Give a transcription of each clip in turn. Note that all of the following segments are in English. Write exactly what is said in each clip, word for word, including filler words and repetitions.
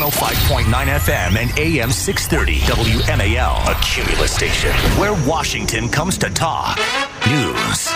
oh five point nine F M and A M six thirty W M A L, a Cumulus station, where Washington comes to talk. News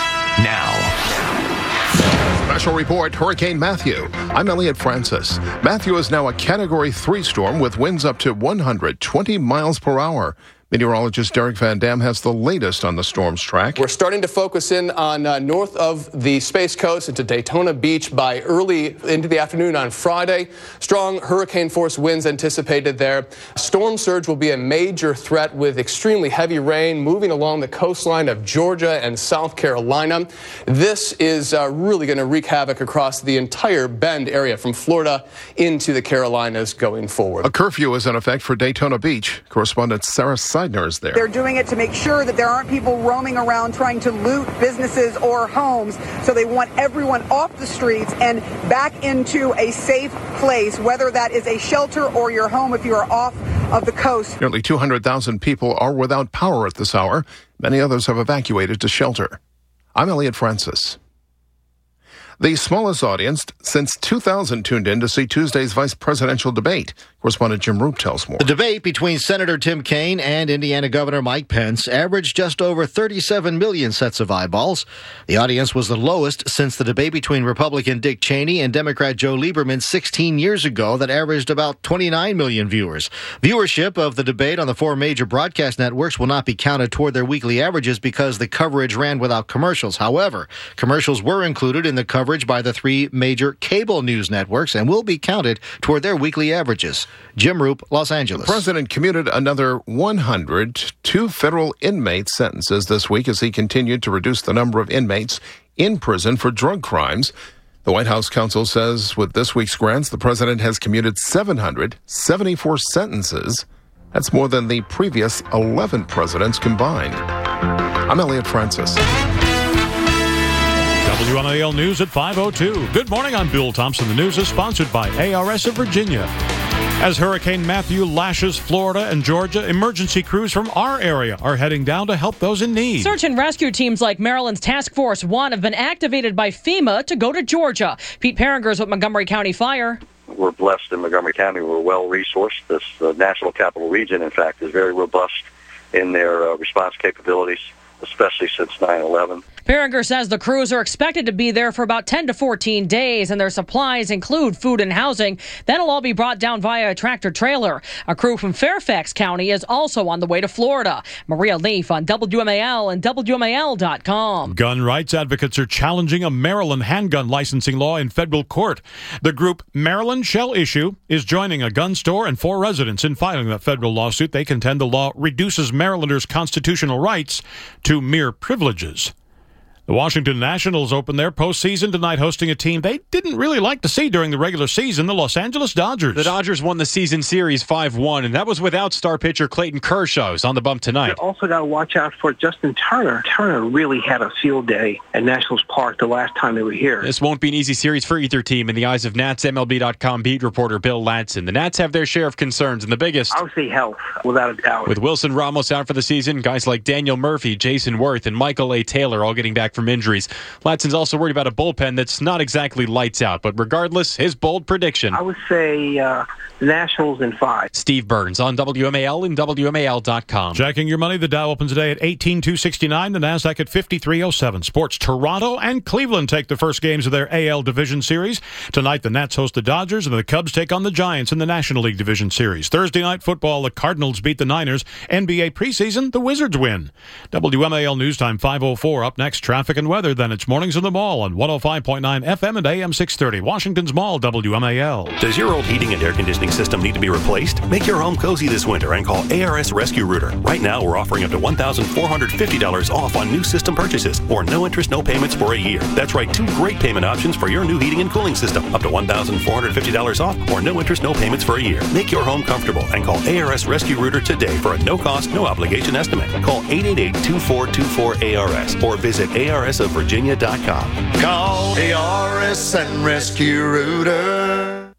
now. Special report, Hurricane Matthew. I'm Elliot Francis. Matthew is now a Category three storm with winds up to one hundred twenty miles per hour. Meteorologist Derek Van Dam has the latest on the storm's track. We're starting to focus in on uh, north of the Space Coast into Daytona Beach by early into the afternoon on Friday. Strong hurricane force winds anticipated there. Storm surge will be a major threat with extremely heavy rain moving along the coastline of Georgia and South Carolina. This is uh, really going to wreak havoc across the entire Bend area from Florida into the Carolinas going forward. A curfew is in effect for Daytona Beach. Correspondent Sarah Seidner is there. They're doing it to make sure that there aren't people roaming around trying to loot businesses or homes. So they want everyone off the streets and back into a safe place, whether that is a shelter or your home if you are off of the coast. Nearly two hundred thousand people are without power at this hour. Many others have evacuated to shelter. I'm Elliot Francis. The smallest audience since two thousand tuned in to see Tuesday's vice presidential debate. Correspondent Jim Roop tells more. The debate between Senator Tim Kaine and Indiana Governor Mike Pence averaged just over thirty-seven million sets of eyeballs. The audience was the lowest since the debate between Republican Dick Cheney and Democrat Joe Lieberman sixteen years ago that averaged about twenty-nine million viewers. Viewership of the debate on the four major broadcast networks will not be counted toward their weekly averages because the coverage ran without commercials. However, commercials were included in the coverage by the three major cable news networks and will be counted toward their weekly averages. Jim Roop, Los Angeles. The president commuted another one hundred two federal inmate sentences this week as he continued to reduce the number of inmates in prison for drug crimes. The White House counsel says with this week's grants, the president has commuted seven hundred seventy-four sentences. That's more than the previous eleven presidents combined. I'm Elliot Francis. W M A L News at five oh two. Good morning, I'm Bill Thompson. The news is sponsored by A R S of Virginia. As Hurricane Matthew lashes Florida and Georgia, emergency crews from our area are heading down to help those in need. Search and rescue teams like Maryland's Task Force One have been activated by FEMA to go to Georgia. Pete Perringer's with Montgomery County Fire. We're blessed in Montgomery County. We're well-resourced. This uh, National Capital Region, in fact, is very robust in their uh, response capabilities, especially since nine eleven. Perringer says the crews are expected to be there for about ten to fourteen days, and their supplies include food and housing. That'll all be brought down via a tractor trailer. A crew from Fairfax County is also on the way to Florida. Maria Leaf on W M A L and W M A L dot com. Gun rights advocates are challenging a Maryland handgun licensing law in federal court. The group Maryland Shall Issue is joining a gun store and four residents in filing that federal lawsuit. They contend the law reduces Marylanders' constitutional rights to mere privileges. The Washington Nationals open their postseason tonight hosting a team they didn't really like to see during the regular season, the Los Angeles Dodgers. The Dodgers won the season series five one, and that was without star pitcher Clayton Kershaw, who's on the bump tonight. You also got to watch out for Justin Turner. Turner really had a field day at Nationals Park the last time they were here. This won't be an easy series for either team in the eyes of Nats M L B dot com beat reporter Bill Ladson. The Nats have their share of concerns, and the biggest, I would say health, without a doubt. With Wilson Ramos out for the season, guys like Daniel Murphy, Jason Worth, and Michael A. Taylor all getting back from injuries. Ladson's also worried about a bullpen that's not exactly lights out, but regardless, his bold prediction. I would say uh, Nationals in five. Steve Burns on W M A L and W M A L dot com. Checking your money, the Dow opens today at eighteen two sixty-nine, the NASDAQ at fifty-three oh seven. Sports, Toronto and Cleveland take the first games of their A L Division Series. Tonight, the Nats host the Dodgers, and the Cubs take on the Giants in the National League Division Series. Thursday night football, the Cardinals beat the Niners. N B A preseason, the Wizards win. W M A L News Time five oh four. Up next, traffic and weather, then it's Mornings in the Mall on one oh five point nine F M and A M six thirty. Washington's Mall, W M A L. Does your old heating and air conditioning system need to be replaced? Make your home cozy this winter and call A R S Rescue Rooter. Right now, we're offering up to one thousand four hundred fifty dollars off on new system purchases or no interest, no payments for a year. That's right, two great payment options for your new heating and cooling system. Up to one thousand four hundred fifty dollars off or no interest, no payments for a year. Make your home comfortable and call A R S Rescue Rooter today for a no-cost, no-obligation estimate. Call eight eight eight, two four two four, A R S or visit A R S of Virginia dot com. Call A R S and Rescue Rooter.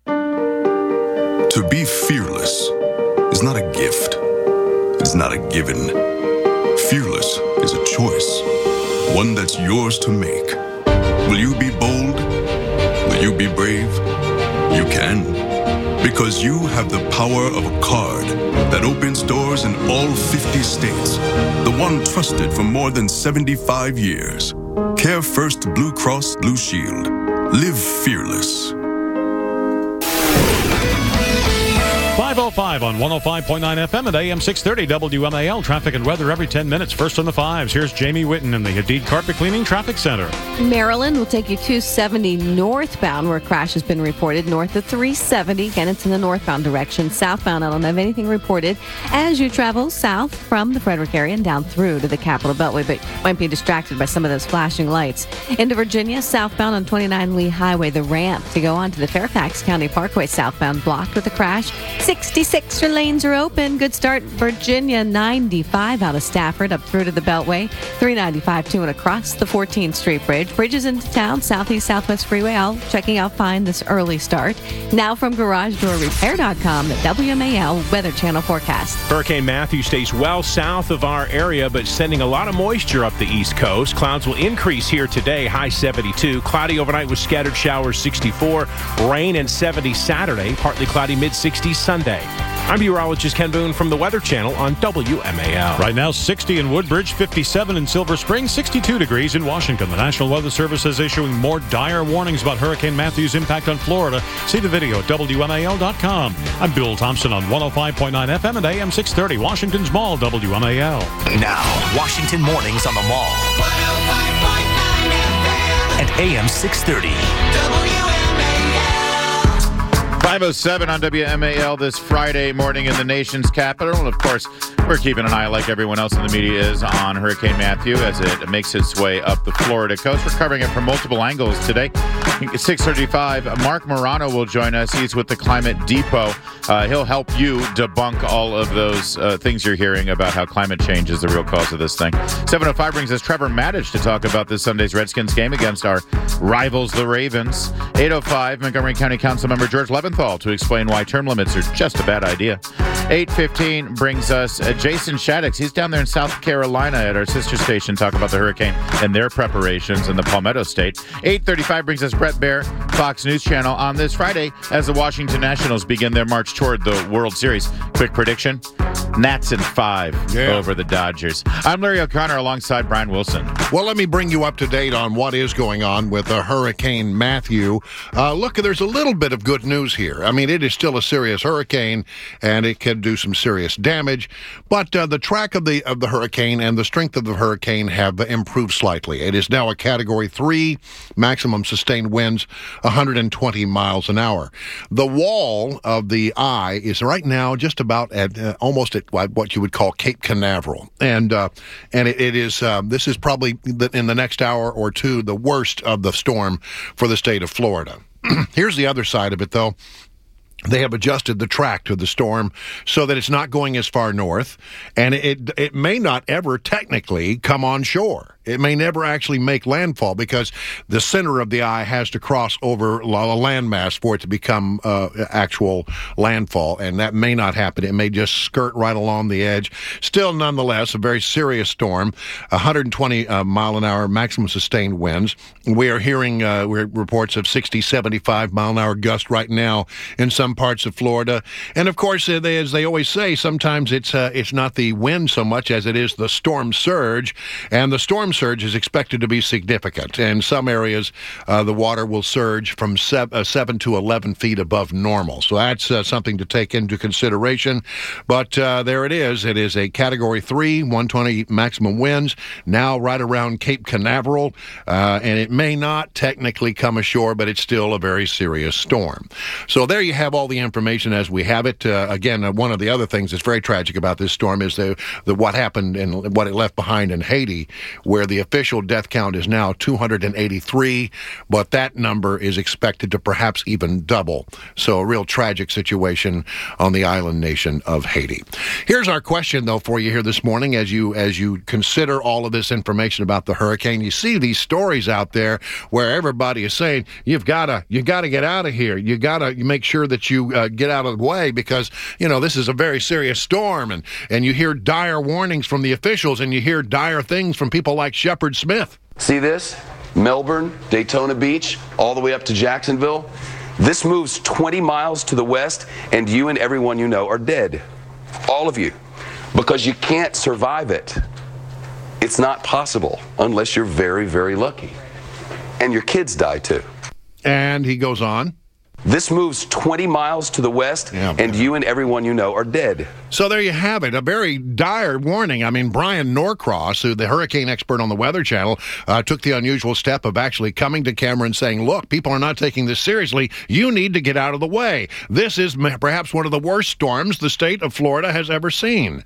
To be fearless is not a gift. It's not a given. Fearless is a choice, one that's yours to make. Will you be bold? Will you be brave? You can. Because you have the power of a card that opens doors in all fifty states. The one trusted for more than seventy-five years. Care First Blue Cross Blue Shield. Live fearless. five oh five on one oh five point nine F M at A M six thirty W M A L. Traffic and weather every ten minutes. First on the fives. Here's Jamie Whitten in the Hadid Carpet Cleaning Traffic Center. Maryland will take you two seventy northbound, where a crash has been reported north of three seventy. Again, it's in the northbound direction. Southbound, I don't have anything reported as you travel south from the Frederick area and down through to the Capitol Beltway, but might be distracted by some of those flashing lights. Into Virginia, southbound on twenty-nine Lee Highway, the ramp to go on to the Fairfax County Parkway southbound blocked with a crash. sixty-six lanes are open. Good start, Virginia. ninety-five out of Stafford up through to the Beltway. three ninety-five to and across the fourteenth Street Bridge. Bridges into town, southeast southwest freeway, all checking out fine this early start. Now from Garage Door Repair dot com, the W M A L Weather Channel forecast. Hurricane Matthew stays well south of our area, but sending a lot of moisture up the east coast. Clouds will increase here today, high seventy-two. Cloudy overnight with scattered showers, sixty-four. Rain and seventy Saturday, partly cloudy, mid sixties Sunday. I'm meteorologist Ken Boone from the Weather Channel on W M A L. Right now, sixty in Woodbridge, fifty-seven in Silver Spring, sixty-two degrees in Washington. The National Weather Service is issuing more dire warnings about Hurricane Matthew's impact on Florida. See the video at W M A L dot com. I'm Bill Thompson on one oh five point nine F M and A M six thirty, Washington's Mall, W M A L. Now, Washington Mornings on the Mall. one oh five point nine F M and A M six thirty. W M A L. five oh seven on W M A L this Friday morning in the nation's capital. And, of course, we're keeping an eye, like everyone else in the media is, on Hurricane Matthew as it makes its way up the Florida coast. We're covering it from multiple angles today. At six thirty-five, Mark Morano will join us. He's with the Climate Depot. Uh, he'll help you debunk all of those uh, things you're hearing about how climate change is the real cause of this thing. seven oh five brings us Trevor Maddich to talk about this Sunday's Redskins game against our rivals, the Ravens. eight oh five, Montgomery County Councilmember George Leventhal to explain why term limits are just a bad idea. eight fifteen brings us uh, Jason Shaddix. He's down there in South Carolina at our sister station, talk about the hurricane and their preparations in the Palmetto State. eight thirty-five brings us Brett Baer, Fox News Channel, on this Friday as the Washington Nationals begin their march toward the World Series. Quick prediction, Nats in five yeah. over the Dodgers. I'm Larry O'Connor alongside Brian Wilson. Well, let me bring you up to date on what is going on with uh, Hurricane Matthew. Uh, look, there's a little bit of good news here. I mean, it is still a serious hurricane, and it can do some serious damage, but uh, the track of the of the hurricane and the strength of the hurricane have improved slightly. It is now a Category three, maximum sustained winds, one hundred twenty miles an hour. The wall of the eye is right now just about at uh, almost at what you would call Cape Canaveral, and uh, and it, it is uh, this is probably in the next hour or two the worst of the storm for the state of Florida. Here's the other side of it, though. They have adjusted the track to the storm so that it's not going as far north, and it it may not ever technically come on shore. It may never actually make landfall because the center of the eye has to cross over a landmass for it to become uh, actual landfall, and that may not happen. It may just skirt right along the edge. Still, nonetheless, a very serious storm, one hundred twenty uh, mile an hour maximum sustained winds. We are hearing uh, reports of sixty, seventy-five mile an hour gust right now in some parts of Florida. And of course, uh, they, as they always say, sometimes it's uh, it's not the wind so much as it is the storm surge, and the storm surge is expected to be significant. In some areas, uh, the water will surge from seven, uh, seven to eleven feet above normal. So that's uh, something to take into consideration. But uh, there it is. It is a Category three, one hundred twenty maximum winds, now right around Cape Canaveral, uh, and it may not technically come ashore, but it's still a very serious storm. So there you have all the information as we have it. Uh, again, uh, one of the other things that's very tragic about this storm is the, the what happened and what it left behind in Haiti, where the official death count is now two hundred eighty-three, but that number is expected to perhaps even double. So a real tragic situation on the island nation of Haiti. Here's our question, though, for you here this morning as you as you consider all of this information about the hurricane. You see these stories out there where everybody is saying, you've got to you got to get out of here. You got to make sure that you uh, get out of the way because, you know, this is a very serious storm. And, and you hear dire warnings from the officials and you hear dire things from people like Shepard Smith. See this? Melbourne, Daytona Beach, all the way up to Jacksonville. This moves twenty miles to the west, and you and everyone you know are dead. All of you. Because you can't survive it. It's not possible unless you're very, very lucky. And your kids die too. And he goes on. This moves twenty miles to the west, yeah, and you and everyone you know are dead. So there you have it, a very dire warning. I mean, Brian Norcross, who the hurricane expert on the Weather Channel, uh, took the unusual step of actually coming to camera and saying, look, people are not taking this seriously. You need to get out of the way. This is perhaps one of the worst storms the state of Florida has ever seen.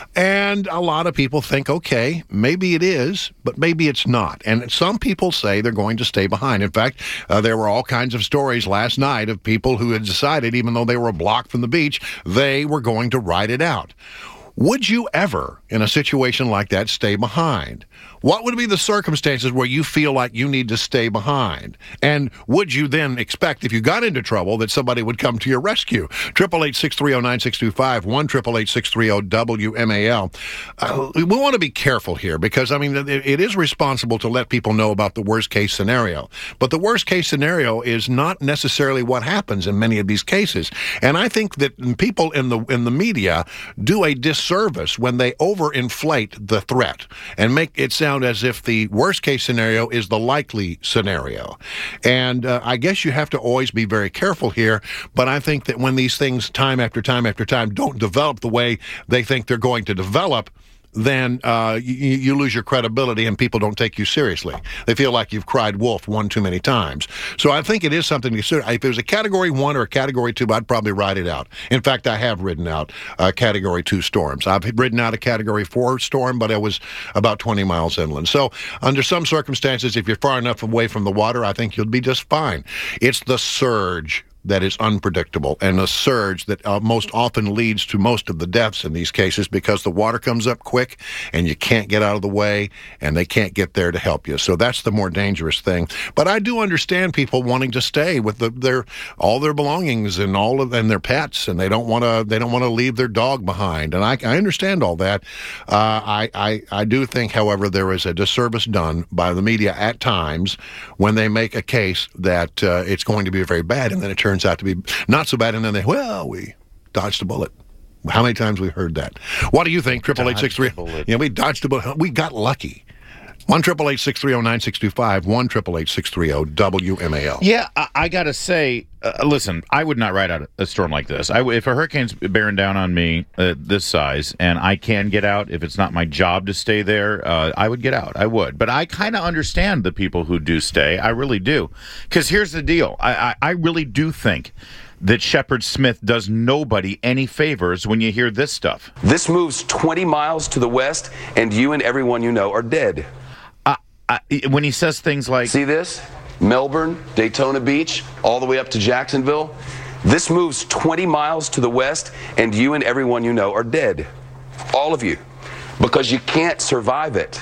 And a lot of people think, okay, maybe it is, but maybe it's not. And some people say they're going to stay behind. In fact, uh, there were all kinds of stories last night of people who had decided, even though they were a block from the beach, they were going to ride it out. Would you ever, in a situation like that, stay behind? What would be the circumstances where you feel like you need to stay behind? And would you then expect, if you got into trouble, that somebody would come to your rescue? eight eight eight, six three zero, nine six two five, one eight eight eight, six three zero, W M A L. Uh, we want to be careful here because, I mean, it, it is responsible to let people know about the worst-case scenario. But the worst-case scenario is not necessarily what happens in many of these cases. And I think that people in the in the media do a disservice when they overinflate the threat and make it sound as if the worst-case scenario is the likely scenario. And uh, I guess you have to always be very careful here, but I think that when these things time after time after time don't develop the way they think they're going to develop, then uh, you, you lose your credibility and people don't take you seriously. They feel like you've cried wolf one too many times. So I think it is something to consider. If it was a Category one or a Category two, I'd probably ride it out. In fact, I have ridden out uh, Category two storms. I've ridden out a Category four storm, but it was about twenty miles inland. So under some circumstances, if you're far enough away from the water, I think you'll be just fine. It's the surge that is unpredictable, and a surge that uh, most often leads to most of the deaths in these cases because the water comes up quick and you can't get out of the way and they can't get there to help you. So that's the more dangerous thing. But I do understand people wanting to stay with the, their all their belongings and all of and their pets, and they don't want to they don't want to leave their dog behind. And I, I understand all that. Uh, I, I I do think, however, there is a disservice done by the media at times when they make a case that uh, it's going to be very bad, and then it turns out to be not so bad, and then they, well, we dodged a bullet. How many times we've heard that? What do you think? eight eight eight, six three zero. Yeah, we dodged a bullet. We got lucky. one eight eight eight, six three zero, nine six two five, one eight eight eight, six three zero, W M A L. Yeah, I, I got to say, uh, listen, I would not ride out a storm like this. I, if a hurricane's bearing down on me uh, this size and I can get out, if it's not my job to stay there, uh, I would get out. I would. But I kind of understand the people who do stay. I really do. Because here's the deal. I, I, I really do think that Shepard Smith does nobody any favors when you hear this stuff. This moves twenty miles to the west, and you and everyone you know are dead. Uh, uh, when he says things like... See this? Melbourne, Daytona Beach, all the way up to Jacksonville. This moves twenty miles to the west, and you and everyone you know are dead. All of you. Because you can't survive it.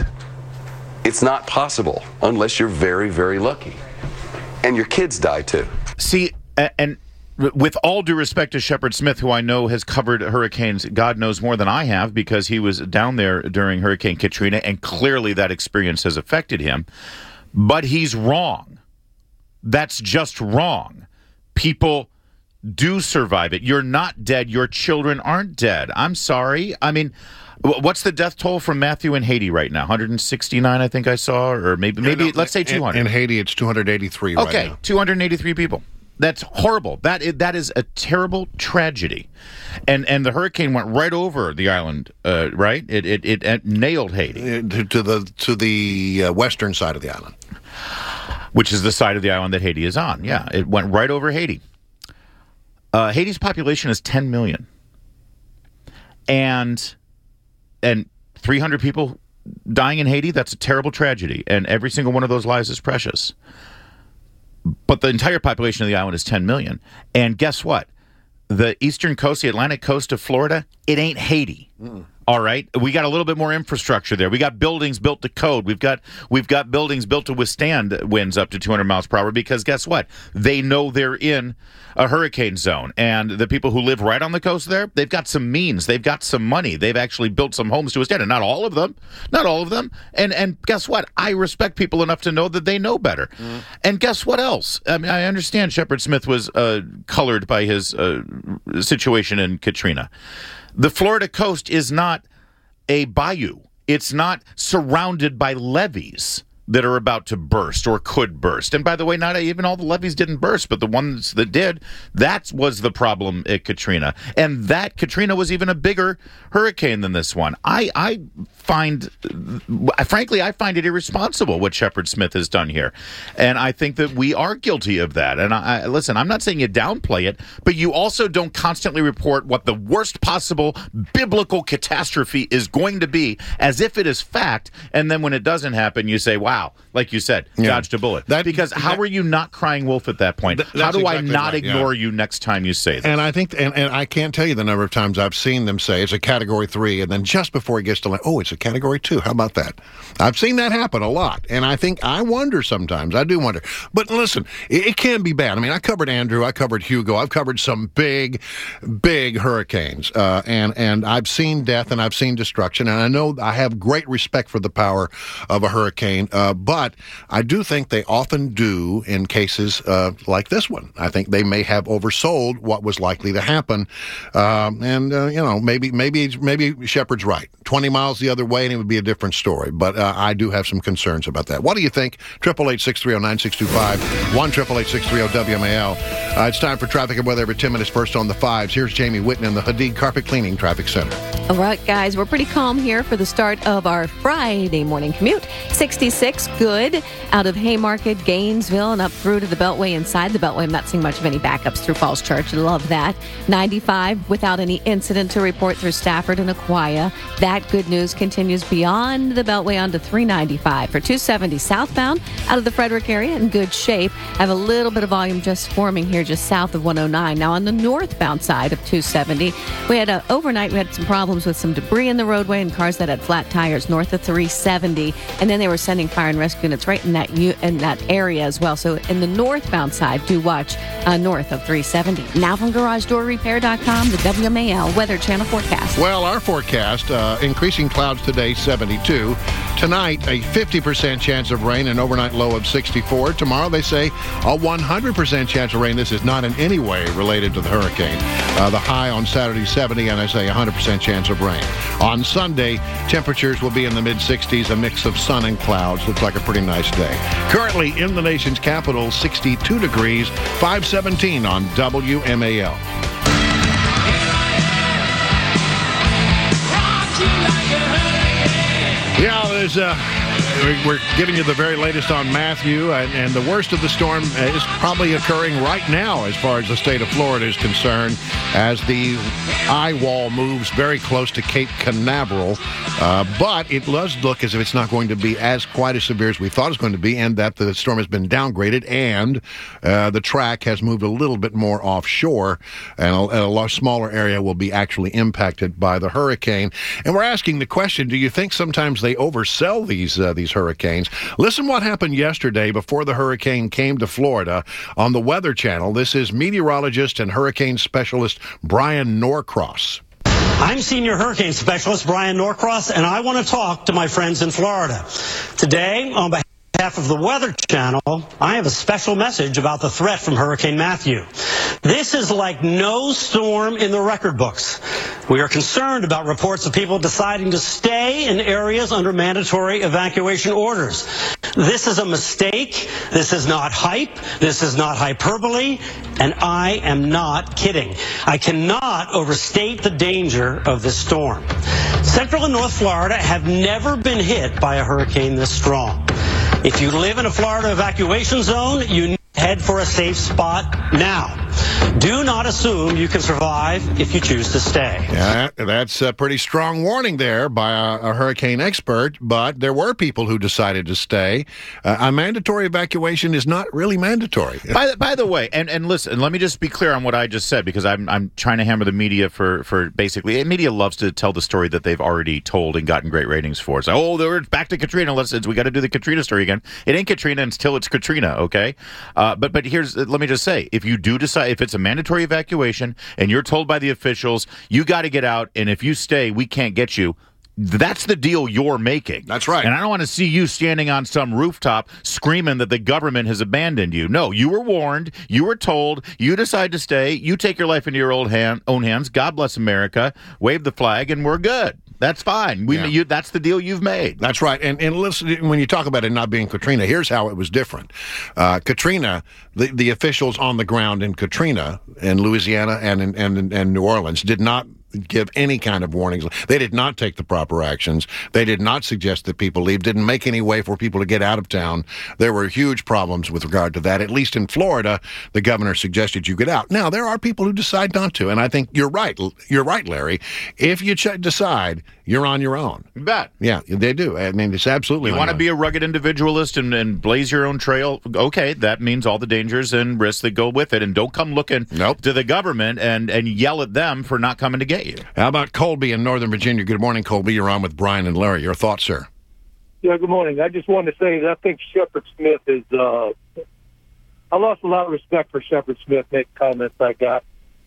It's not possible unless you're very, very lucky. And your kids die too. See, and... with all due respect to Shepard Smith, who I know has covered hurricanes, God knows more than I have, because he was down there during Hurricane Katrina, and clearly that experience has affected him. But he's wrong. That's just wrong. People do survive it. You're not dead. Your children aren't dead. I'm sorry. I mean, what's the death toll from Matthew in Haiti right now? one hundred sixty-nine, I think I saw, or maybe, maybe no, no, let's say two hundred. In, in Haiti, it's two hundred eighty-three right okay, now. Okay, two hundred eighty-three people. That's horrible. That is, that is a terrible tragedy, and and the hurricane went right over the island, uh, right? It, it it it nailed Haiti to, to the to the uh, western side of the island, which is the side of the island that Haiti is on. Yeah, it went right over Haiti. Uh, Haiti's population is ten million, and and three hundred people dying in Haiti. That's a terrible tragedy, and every single one of those lives is precious. But the entire population of the island is ten million. And guess what? The eastern coast, the Atlantic coast of Florida, it ain't Haiti. Mm. All right, we got a little bit more infrastructure there. We got buildings built to code. We've got we've got buildings built to withstand winds up to two hundred miles per hour because guess what? They know they're in a hurricane zone, and the people who live right on the coast there, they've got some means, they've got some money, they've actually built some homes to withstand it. Not all of them, not all of them. And and guess what? I respect people enough to know that they know better. Mm. And guess what else? I mean, I understand Shepard Smith was uh, colored by his uh, situation in Katrina. The Florida coast is not a bayou. It's not surrounded by levees that are about to burst or could burst. And by the way, not even all the levees didn't burst, but the ones that did, that was the problem at Katrina. And that Katrina was even a bigger hurricane than this one. I, I find, frankly, I find it irresponsible what Shepard Smith has done here. And I think that we are guilty of that. And I, I listen, I'm not saying you downplay it, but you also don't constantly report what the worst possible biblical catastrophe is going to be as if it is fact. And then when it doesn't happen, you say, wow. Wow, like you said, yeah. dodged a bullet. That, because how that, are you not crying wolf at that point? Th- how do exactly I not right, ignore yeah. you next time you say this? And I think, and, and I can't tell you the number of times I've seen them say it's a Category three, and then just before it gets to like, oh, it's a Category two. How about that? I've seen that happen a lot, and I think I wonder sometimes. I do wonder. But listen, it, it can be bad. I mean, I covered Andrew, I covered Hugo, I've covered some big, big hurricanes, uh, and and I've seen death and I've seen destruction, and I know I have great respect for the power of a hurricane. Uh, but I do think they often do in cases uh, like this one. I think they may have oversold what was likely to happen. Um, and, uh, you know, maybe maybe maybe Shepard's right. twenty miles the other way and it would be a different story. But uh, I do have some concerns about that. What do you think? eight eight eight, six three zero, nine six two five, one eight eight eight, six three zero, W M A L. Uh, it's time for traffic and weather every ten minutes. First on the fives. Here's Jamie Whitten in the Hadid Carpet Cleaning Traffic Center. All right, guys, we're pretty calm here for the start of our Friday morning commute. sixty-six, good. Out of Haymarket, Gainesville, and up through to the Beltway. Inside the Beltway, I'm not seeing much of any backups through Falls Church. Love that. ninety-five, without any incident to report through Stafford and Aquia. That good news continues beyond the Beltway onto three ninety-five. For two seventy southbound, out of the Frederick area, in good shape. Have a little bit of volume just forming here just south of one oh nine. Now on the northbound side of two seventy, we had a, overnight, we had some problems with some debris in the roadway and cars that had flat tires north of three seventy. And then they were sending fire and rescue units right in that in that area as well. So in the northbound side, do watch uh, north of three seventy. Now from Garage Door Repair dot com, the W M A L Weather Channel forecast. Well, our forecast, uh, increasing clouds today, seventy-two. Tonight, a fifty percent chance of rain, an overnight low of sixty-four. Tomorrow, they say a one hundred percent chance of rain. This is not in any way related to the hurricane. Uh, the high on Saturday, seventy, and I say one hundred percent chance of rain. On Sunday, temperatures will be in the mid-sixties, a mix of sun and clouds. Looks like a pretty nice day. Currently in the nation's capital, sixty-two degrees, five seventeen on W M A L. Yeah, there's uh, we're giving you the very latest on Matthew, and, and the worst of the storm is probably occurring right now as far as the state of Florida is concerned, as the eye wall moves very close to Cape Canaveral. Uh, but it does look as if it's not going to be as quite as severe as we thought it was going to be, and that the storm has been downgraded, and uh, the track has moved a little bit more offshore, and a, a lot smaller area will be actually impacted by the hurricane. And we're asking the question, do you think sometimes they oversell these uh, these hurricanes? Listen what happened yesterday before the hurricane came to Florida on the Weather Channel. This is meteorologist and hurricane specialist Brian Norcross. I'm Senior Hurricane Specialist Brian Norcross, and I want to talk to my friends in Florida. Today, on behalf of the Weather Channel, I have a special message about the threat from Hurricane Matthew. This is like no storm in the record books. We are concerned about reports of people deciding to stay in areas under mandatory evacuation orders. This is a mistake. This is not hype. This is not hyperbole. And I am not kidding. I cannot overstate the danger of this storm. Central and North Florida have never been hit by a hurricane this strong. If you live in a Florida evacuation zone, you need to head for a safe spot now. Do not assume you can survive if you choose to stay. Yeah, that's a pretty strong warning there by a, a hurricane expert, but there were people who decided to stay. Uh, a mandatory evacuation is not really mandatory. By the, by the way, and, and listen, let me just be clear on what I just said, because I'm I'm trying to hammer the media for, for basically, media loves to tell the story that they've already told and gotten great ratings for. So, oh, they're back to Katrina. Let's, we got to do the Katrina story again. It ain't Katrina until it's Katrina, okay? Uh, but but here's, let me just say, if you do decide, if it's a mandatory evacuation and you're told by the officials, you got to get out, and if you stay, we can't get you. That's the deal you're making. That's right. And I don't want to see you standing on some rooftop screaming that the government has abandoned you. No, you were warned. You were told. You decide to stay. You take your life into your old hand, own hands. God bless America. Wave the flag, and we're good. That's fine. We, yeah. you, that's the deal you've made. That's right. And and listen, when you talk about it not being Katrina, here's how it was different. Uh, Katrina, the, the officials on the ground in Katrina, in Louisiana and in, and, and New Orleans, did not give any kind of warnings. They did not take the proper actions. They did not suggest that people leave, didn't make any way for people to get out of town. There were huge problems with regard to that. At least in Florida, the governor suggested you get out. Now, there are people who decide not to, and I think you're right. You're right, Larry. If you ch- decide, you're on your own. You bet. Yeah, they do. I mean, it's absolutely. You want to be a rugged individualist and, and blaze your own trail? Okay, that means all the dangers and risks that go with it. And don't come looking nope. to the government and, and yell at them for not coming to get you. How about Colby in Northern Virginia? Good morning, Colby. You're on with Brian and Larry. Your thoughts, sir? Yeah, good morning. I just wanted to say that I think Shepard Smith is, uh, I lost a lot of respect for Shepard Smith, making comments I got.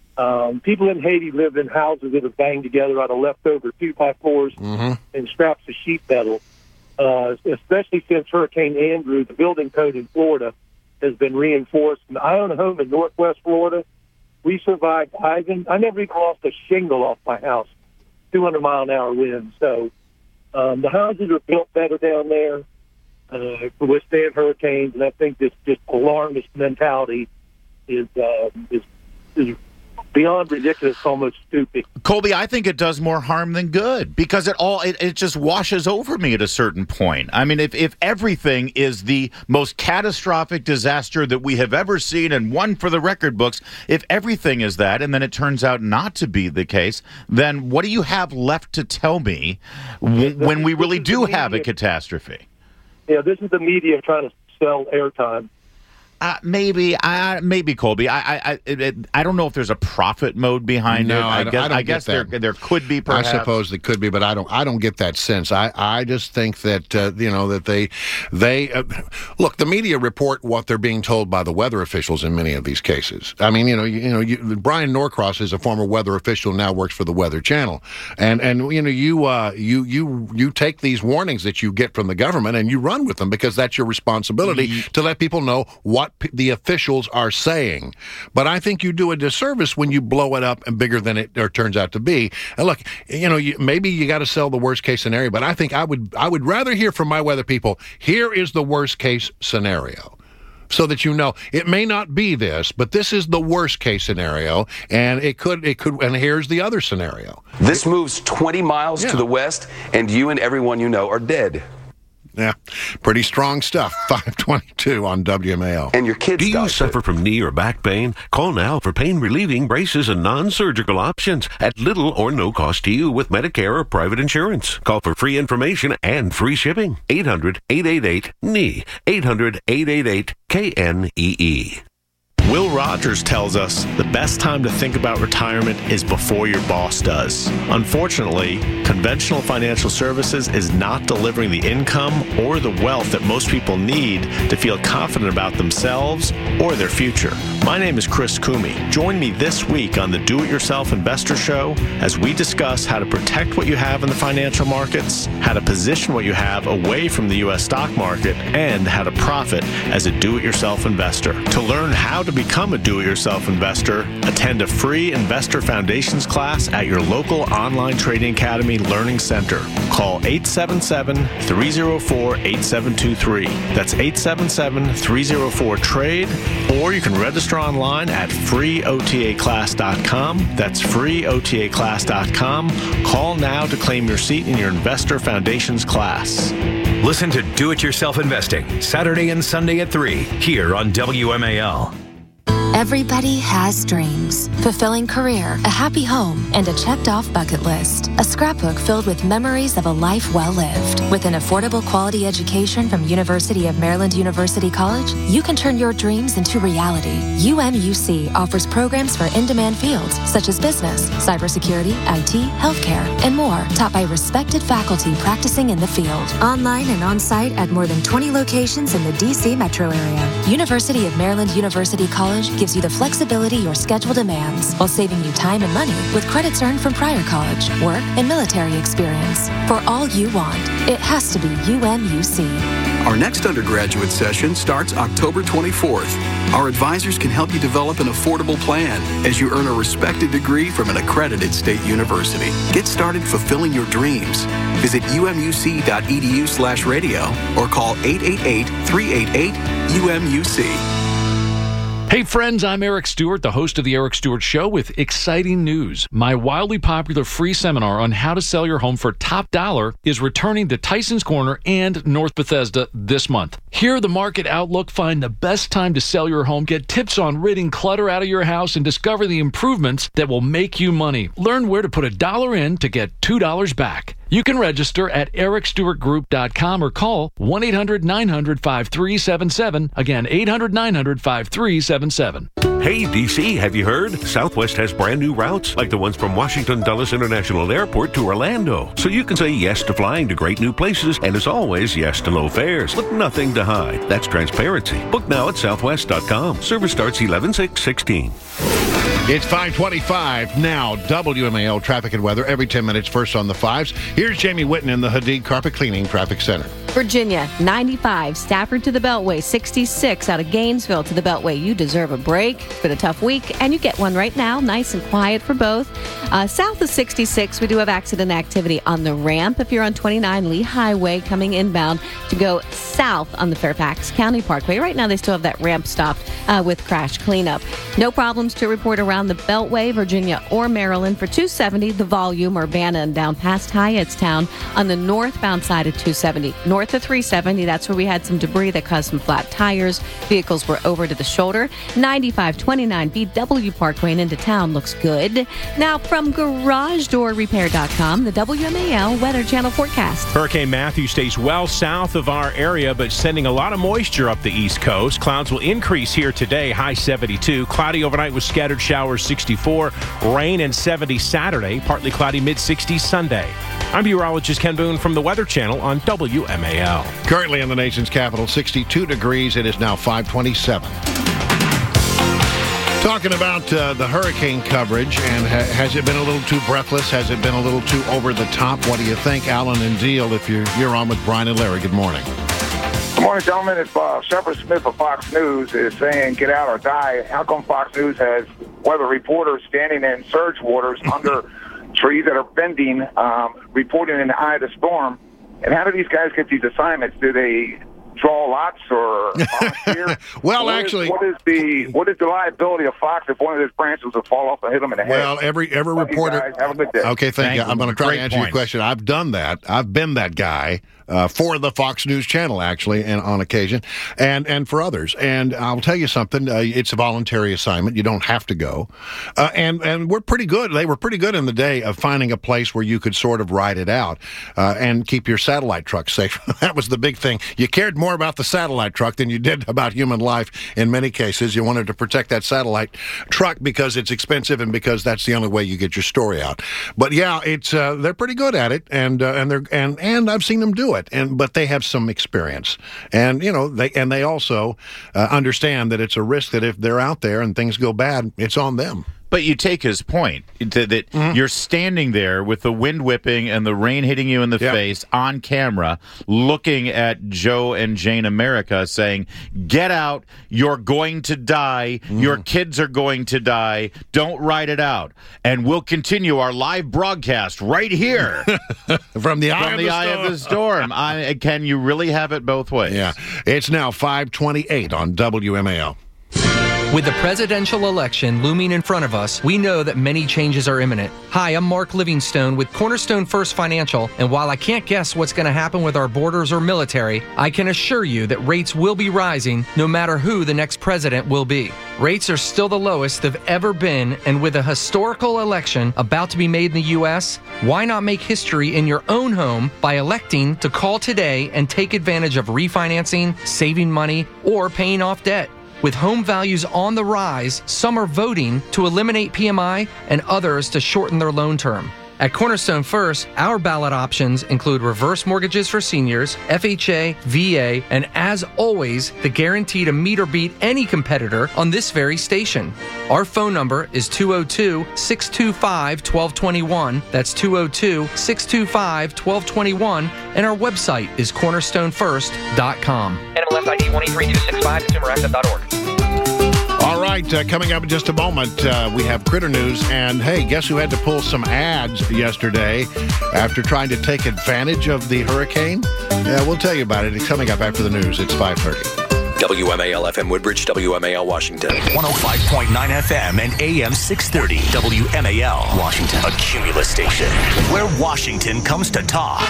Um, people in Haiti live in houses that are banged together out of leftover two by fours mm-hmm. and straps of sheet metal. Uh, especially since Hurricane Andrew, the building code in Florida has been reinforced. And I own a home in Northwest Florida. We survived Ivan. I never even lost a shingle off my house, two hundred mile an hour wind. So um, the houses are built better down there uh, to withstand hurricanes, and I think this just alarmist mentality is uh, is is beyond ridiculous, almost stupid. Colby, I think it does more harm than good, because it all it, it just washes over me at a certain point. I mean, if, if everything is the most catastrophic disaster that we have ever seen and one for the record books, if everything is that and then it turns out not to be the case, then what do you have left to tell me w- when we really do have a catastrophe? Yeah, this is the media trying to sell airtime. Uh, maybe, I maybe Colby. I I I, it, I don't know if there's a profit mode behind no, it. I, I don't, guess I, don't I guess there there could be. Perhaps. I suppose there could be, but I don't. I don't get that sense. I, I just think that uh, you know that they they uh, look. The media report what they're being told by the weather officials in many of these cases. I mean, you know, you, you know, you, Brian Norcross is a former weather official, now works for the Weather Channel, and and you know you uh, you you you take these warnings that you get from the government and you run with them, because that's your responsibility mm-hmm. to let people know what p- the officials are saying. But I think you do a disservice when you blow it up and bigger than it or turns out to be. And look, you know, you, maybe you got to sell the worst case scenario, but I think I would I would rather hear from my weather people, here is the worst case scenario, so that you know it may not be this, but this is the worst case scenario, and it could it could and here's the other scenario. This moves twenty miles yeah. to the west, and you and everyone you know are dead. Yeah, pretty strong stuff. five twenty-two on W M A L. And your kids Do you suffer from knee or back pain? Call now for pain-relieving braces and non-surgical options at little or no cost to you with Medicare or private insurance. Call for free information and free shipping. eight hundred, eight eight eight, K N E E. eight hundred, eight eight eight, K N E E. Will Rogers tells us the best time to think about retirement is before your boss does. Unfortunately, conventional financial services is not delivering the income or the wealth that most people need to feel confident about themselves or their future. My name is Chris Coomey. Join me this week on the Do-It-Yourself Investor Show as we discuss how to protect what you have in the financial markets, how to position what you have away from the U S stock market, and how to profit as a do-it-yourself investor. To learn how to become a do-it-yourself investor, attend a free Investor Foundations class at your local online trading academy learning center. Call eight seven seven, three oh four, eight seven two three. That's eight seven seven, three oh four, trade, or you can register online at free O T A class dot com. That's free O T A class dot com. Call now to claim your seat in your Investor Foundations class. Listen to Do It Yourself Investing Saturday and Sunday at three here on W M A L. Everybody has dreams. Fulfilling career, a happy home, and a checked-off bucket list. A scrapbook filled with memories of a life well lived. With an affordable quality education from University of Maryland University College, you can turn your dreams into reality. U M U C offers programs for in-demand fields such as business, cybersecurity, I T, healthcare, and more, taught by respected faculty practicing in the field. Online and on-site at more than twenty locations in the D C metro area. University of Maryland University College gives you the flexibility your schedule demands while saving you time and money with credits earned from prior college, work, and military experience. For all you want, it has to be U M U C. Our next undergraduate session starts October twenty-fourth. Our advisors can help you develop an affordable plan as you earn a respected degree from an accredited state university. Get started fulfilling your dreams. Visit umuc.edu slash radio or call eight eight eight, three eight eight, U M U C. Hey friends, I'm Eric Stewart, the host of The Eric Stewart Show, with exciting news. My wildly popular free seminar on how to sell your home for top dollar is returning to Tyson's Corner and North Bethesda this month. Hear the market outlook, find the best time to sell your home, get tips on ridding clutter out of your house, and discover the improvements that will make you money. Learn where to put a dollar in to get two dollars back. You can register at eric stewart group dot com or call one eight hundred nine hundred five three seven seven. Again, eight hundred nine hundred five three seven seven. Hey, D C, have you heard? Southwest has brand new routes, like the ones from Washington Dulles International Airport to Orlando. So you can say yes to flying to great new places, and as always, yes to low fares, with nothing to hide. That's transparency. Book now at southwest dot com. Service starts eleven six sixteen. It's five twenty-five now. W M A L traffic and weather every ten minutes, first on the fives. Here's Jamie Whitten in the Hadid Carpet Cleaning Traffic Center. Virginia, ninety-five. Stafford to the Beltway, sixty-six. Out of Gainesville to the Beltway. You deserve a break. It's been a tough week, and you get one right now. Nice and quiet for both. Uh, south of sixty-six, we do have accident activity on the ramp. If you're on twenty-nine Lee Highway coming inbound to go south on the Fairfax County Parkway. Right now, they still have that ramp stopped uh, with crash cleanup. No problems to report around the Beltway, Virginia or Maryland for two seventy, the Volume, Urbana, and down past Hyattstown on the northbound side of two seventy. North of three seventy, that's where we had some debris that caused some flat tires. Vehicles were over to the shoulder. ninety-five twenty-nine B W Parkway and into town looks good. Now from garage door repair dot com, the W M A L Weather Channel forecast. Hurricane Matthew stays well south of our area, but sending a lot of moisture up the East Coast. Clouds will increase here today, high seventy-two. Cloudy overnight with scattered showers, sixty-four. Rain and seventy Saturday, partly cloudy, mid sixties Sunday. I'm meteorologist Ken Boone from the Weather Channel on W M A L. Currently in the nation's capital, sixty-two degrees. It is now five twenty-seven. Talking about uh, the hurricane coverage, and ha- has it been a little too breathless? Has it been a little too over the top? What do you think, Alan and Deal, if you're, you're on with Brian and Larry? Good morning. Good morning, gentlemen. If uh, Shepard Smith of Fox News is saying get out or die, how come Fox News has weather reporters standing in surge waters under trees that are bending, um, reporting in the eye of the storm? And how do these guys get these assignments? Do they draw lots or volunteer? well, what actually, is, what is the what is the liability of Fox if one of his branches will fall off and hit them in the head? Well, every every Love you reporter. guys. Have a good day. Okay, thank, thank you. you. I'm going to try Great to answer points. your question. I've done that. I've been that guy. Uh, for the Fox News channel, actually, and on occasion, and and for others. And I'll tell you something, uh, it's a voluntary assignment. You don't have to go. Uh, and, and we're pretty good. They were pretty good in the day of finding a place where you could sort of ride it out uh, and keep your satellite truck safe. That was the big thing. You cared more about the satellite truck than you did about human life in many cases. You wanted to protect that satellite truck because it's expensive and because that's the only way you get your story out. But yeah, it's uh, they're pretty good at it, and uh, and they're and and I've seen them do it. And but they have some experience, and you know they and they also uh, understand that it's a risk that if they're out there and things go bad, it's on them. But you take his point that, that mm-hmm. you're standing there with the wind whipping and the rain hitting you in the yep. face on camera, looking at Joe and Jane America saying, get out, you're going to die, mm-hmm. your kids are going to die, don't ride it out. And we'll continue our live broadcast right here. From the eye, From of, the the eye of the storm. I, can you really have it both ways? Yeah. It's now five twenty-eight on W M A L. With the presidential election looming in front of us, we know that many changes are imminent. Hi, I'm Mark Livingstone with Cornerstone First Financial, and while I can't guess what's going to happen with our borders or military, I can assure you that rates will be rising no matter who the next president will be. Rates are still the lowest they've ever been, and with a historical election about to be made in the U S, why not make history in your own home by electing to call today and take advantage of refinancing, saving money, or paying off debt? With home values on the rise, some are voting to eliminate P M I and others to shorten their loan term. At Cornerstone First, our ballot options include reverse mortgages for seniors, F H A, V A, and as always, the guarantee to meet or beat any competitor on this very station. Our phone number is two oh two, six two five, one two two one. That's two oh two, six two five, one two two one. And our website is cornerstone first dot com. N M L S I D one eight three two six five, consumer access dot org. All right, uh, coming up in just a moment, uh, we have Critter News. And hey, guess who had to pull some ads yesterday after trying to take advantage of the hurricane? Yeah, we'll tell you about it. It's coming up after the news. It's five thirty. W M A L F M Woodbridge, W M A L Washington. one oh five point nine F M and A M six thirty. W M A L Washington. A Cumulus station where Washington comes to talk.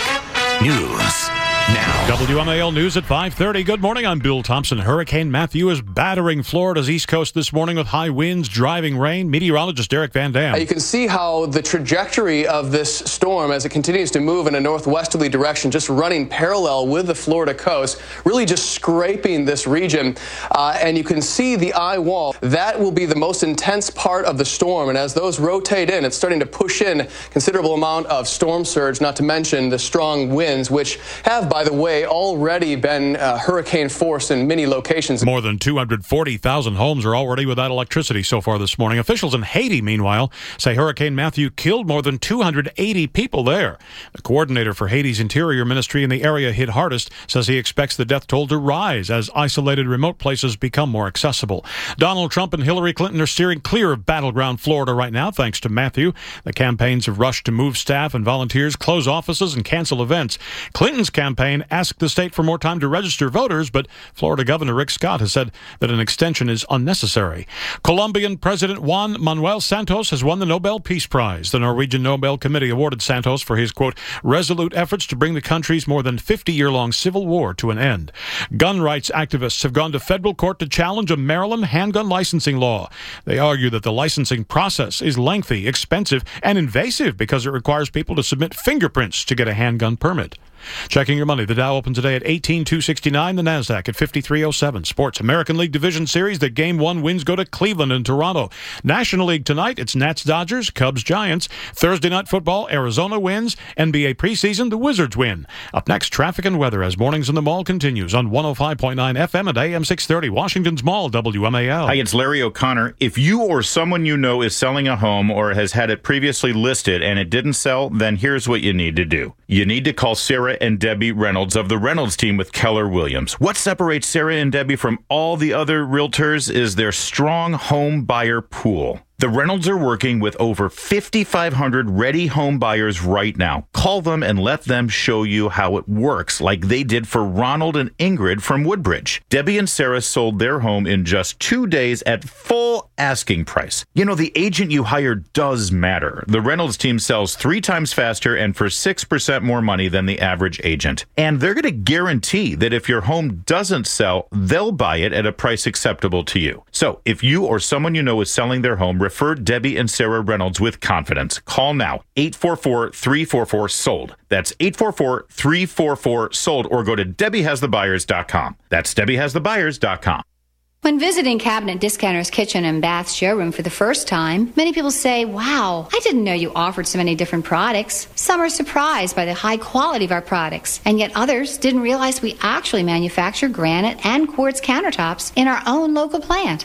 News now. W M A L News at five thirty. Good morning. I'm Bill Thompson. Hurricane Matthew is battering Florida's east coast this morning with high winds, driving rain. Meteorologist Derek Van Dam. You can see how the trajectory of this storm as it continues to move in a northwesterly direction, just running parallel with the Florida coast, really just scraping this region. Uh, and you can see the eye wall. That will be the most intense part of the storm. And as those rotate in, it's starting to push in considerable amount of storm surge, not to mention the strong winds, which have, by the way, already been uh, hurricane force in many locations. More than two hundred forty thousand homes are already without electricity so far this morning. Officials in Haiti, meanwhile, say Hurricane Matthew killed more than two hundred eighty people there. The coordinator for Haiti's Interior Ministry in the area hit hardest says he expects the death toll to rise as isolated remote places become more accessible. Donald Trump and Hillary Clinton are steering clear of battleground Florida right now, thanks to Matthew. The campaigns have rushed to move staff and volunteers, close offices, and cancel events. Clinton's campaign asked the state for more time to register voters, but Florida Governor Rick Scott has said that an extension is unnecessary. Colombian President Juan Manuel Santos has won the Nobel Peace Prize. The Norwegian Nobel Committee awarded Santos for his, quote, resolute efforts to bring the country's more than fifty-year-long civil war to an end. Gun rights activists have gone to federal court to challenge a Maryland handgun licensing law. They argue that the licensing process is lengthy, expensive, and invasive because it requires people to submit fingerprints to get a handgun permit. Checking your money. The Dow opens today at eighteen two sixty-nine. The Nasdaq at fifty-three oh seven. Sports. American League Division Series. The Game One wins go to Cleveland and Toronto. National League tonight. It's Nats Dodgers, Cubs Giants. Thursday night football. Arizona wins. N B A preseason. The Wizards win. Up next, traffic and weather as Mornings in the Mall continues on one oh five point nine F M and A M six thirty. Washington's Mall. W M A L. Hi, it's Larry O'Connor. If you or someone you know is selling a home or has had it previously listed and it didn't sell, then here's what you need to do. You need to call Sarah and Debbie Reynolds of the Reynolds team with Keller Williams. What separates Sarah and Debbie from all the other realtors is their strong home buyer pool. The Reynolds are working with over fifty-five hundred ready home buyers right now. Call them and let them show you how it works, like they did for Ronald and Ingrid from Woodbridge. Debbie and Sarah sold their home in just two days at full asking price. You know, the agent you hire does matter. The Reynolds team sells three times faster and for six percent more money than the average agent. And they're going to guarantee that if your home doesn't sell, they'll buy it at a price acceptable to you. So if you or someone you know is selling their home, refer Debbie and Sarah Reynolds with confidence. Call now, eight four four, three four four, sold. That's eight four four, three four four, sold, or go to debbie has the buyers dot com. That's debbie has the buyers dot com. When visiting Cabinet Discounter's Kitchen and Bath showroom for the first time, many people say, wow, I didn't know you offered so many different products. Some are surprised by the high quality of our products, and yet others didn't realize we actually manufacture granite and quartz countertops in our own local plant.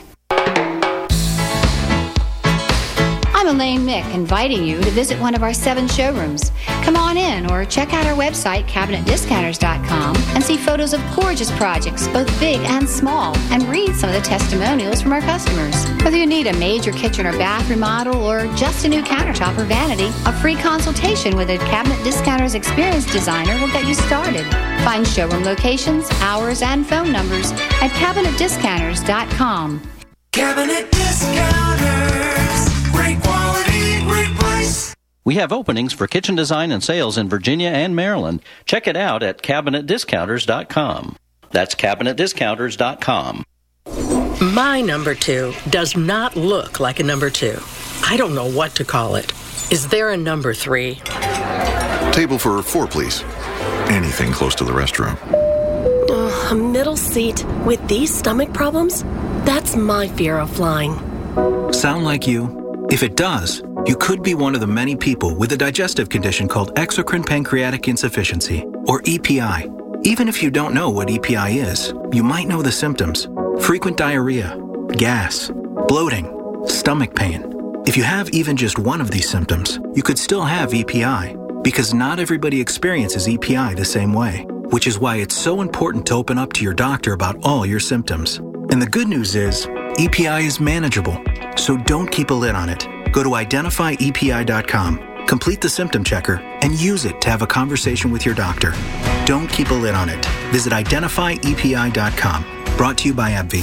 I'm Elaine Mick, inviting you to visit one of our seven showrooms. Come on in or check out our website, cabinet discounters dot com, and see photos of gorgeous projects, both big and small, and read some of the testimonials from our customers. Whether you need a major kitchen or bath remodel or just a new countertop or vanity, a free consultation with a Cabinet Discounter's experienced designer will get you started. Find showroom locations, hours, and phone numbers at cabinet discounters dot com. Cabinet Discounters. Great quality, great price. We have openings for kitchen design and sales in Virginia and Maryland. Check it out at cabinet discounters dot com. That's cabinet discounters dot com. My number two does not look like a number two. I don't know what to call it. Is there a number three? Table for four, please. Anything close to the restroom. Uh, a middle seat with these stomach problems? That's my fear of flying. Sound like you? If it does, you could be one of the many people with a digestive condition called exocrine pancreatic insufficiency, or E P I. Even if you don't know what E P I is, you might know the symptoms. Frequent diarrhea, gas, bloating, stomach pain. If you have even just one of these symptoms, you could still have E P I, because not everybody experiences E P I the same way, which is why it's so important to open up to your doctor about all your symptoms. And the good news is, E P I is manageable, so don't keep a lid on it. Go to identify E P I dot com, complete the symptom checker, and use it to have a conversation with your doctor. Don't keep a lid on it. Visit identify E P I dot com. Brought to you by AbbVie.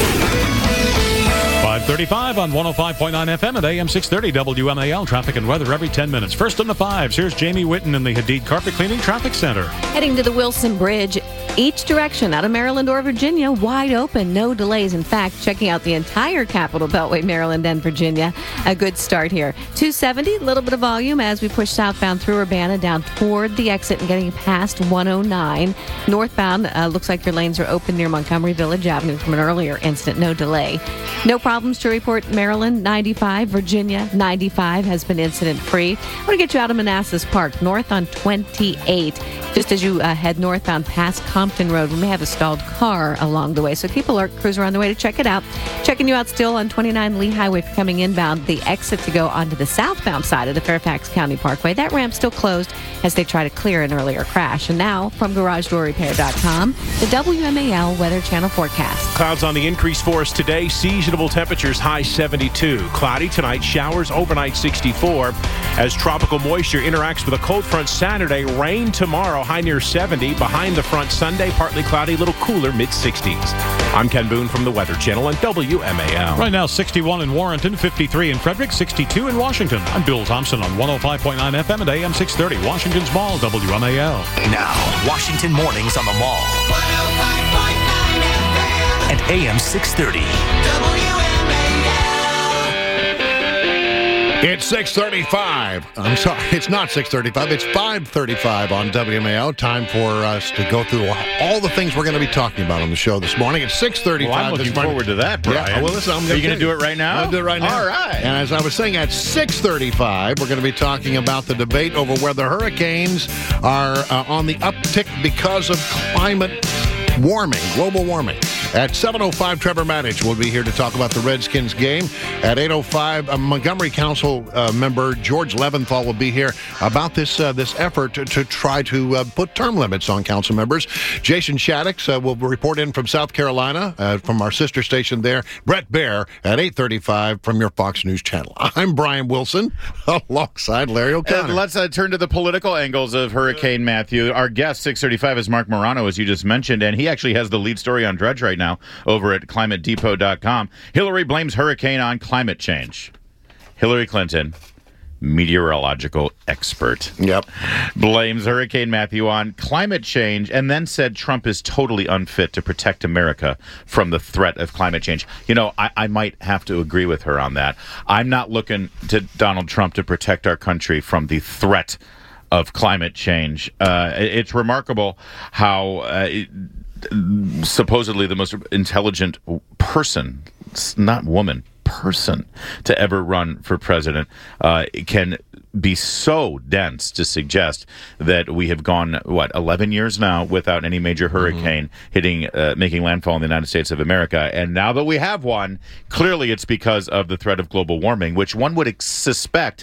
five thirty-five on one oh five point nine F M at A M six thirty W M A L. Traffic and weather every ten minutes. First on the fives, here's Jamie Whitten in the Hadid Carpet Cleaning Traffic Center. Heading to the Wilson Bridge, each direction out of Maryland or Virginia, wide open, no delays. In fact, checking out the entire Capital Beltway, Maryland and Virginia, a good start here. two seventy, a little bit of volume as we push southbound through Urbana down toward the exit and getting past one oh nine. Northbound, uh, looks like your lanes are open near Montgomery Village Avenue from an earlier incident, no delay. No problems to report. Maryland, ninety-five. Virginia, ninety-five, has been incident-free. I want to get you out of Manassas Park, north on twenty-eight. Just as you uh, head northbound past Compton Road, we may have a stalled car along the way, so keep alert. Crews are on the way to check it out. Checking you out still on twenty-nine Lee Highway for coming inbound. The exit to go onto the southbound side of the Fairfax County Parkway. That ramp's still closed as they try to clear an earlier crash. And now, from garage door repair dot com, the W M A L Weather Channel forecast. Clouds on the increase for us today. Seasonable temperatures, high seventy-two. Cloudy tonight, showers overnight sixty-four. As tropical moisture interacts with a cold front Saturday, rain tomorrow, high near seventy. Behind the front Sunday, partly cloudy, a little cooler, mid sixties. I'm Ken Boone from the Weather Channel and W M A L. Right now, sixty-one in Warrenton, fifty-three in Frederick, sixty-two in Washington. I'm Bill Thompson on one oh five point nine F M at A M six thirty, Washington's Mall, W M A L. Now, Washington Mornings on the Mall. one oh five point nine F M. And A M six thirty. It's six thirty-five. I'm sorry, it's not six thirty-five. It's five thirty-five on W M A L. Time for us to go through all the things we're going to be talking about on the show this morning. It's six thirty-five. Well, I'm looking forward to that, Brian. Yeah, well, listen, I'm Are you going to do it right now? I'm going to do it right now. All right. And as I was saying, at six thirty-five, we're going to be talking about the debate over whether hurricanes are uh, on the uptick because of climate warming, global warming. At seven oh five, Trevor Maddich will be here to talk about the Redskins game. At eight oh five, a Montgomery Council uh, member George Leventhal will be here about this uh, this effort to, to try to uh, put term limits on council members. Jason Shaddix uh, will report in from South Carolina, uh, from our sister station there. Brett Baer at eight thirty-five from your Fox News channel. I'm Brian Wilson alongside Larry O'Connor. And let's uh, turn to the political angles of Hurricane Matthew. Our guest, six thirty-five, is Mark Morano, as you just mentioned, and he actually has the lead story on Drudge right now over at climate depot dot com. Hillary blames hurricane on climate change. Hillary Clinton, meteorological expert, yep, blames Hurricane Matthew on climate change and then said Trump is totally unfit to protect America from the threat of climate change. You know, I, I might have to agree with her on that. I'm not looking to Donald Trump to protect our country from the threat of climate change. Uh, it's remarkable how uh, it, supposedly the most intelligent person, not woman, person to ever run for president uh, can be so dense to suggest that we have gone, what, eleven years now without any major hurricane mm-hmm. hitting, uh, making landfall in the United States of America. And now that we have one, clearly it's because of the threat of global warming, which one would ex- suspect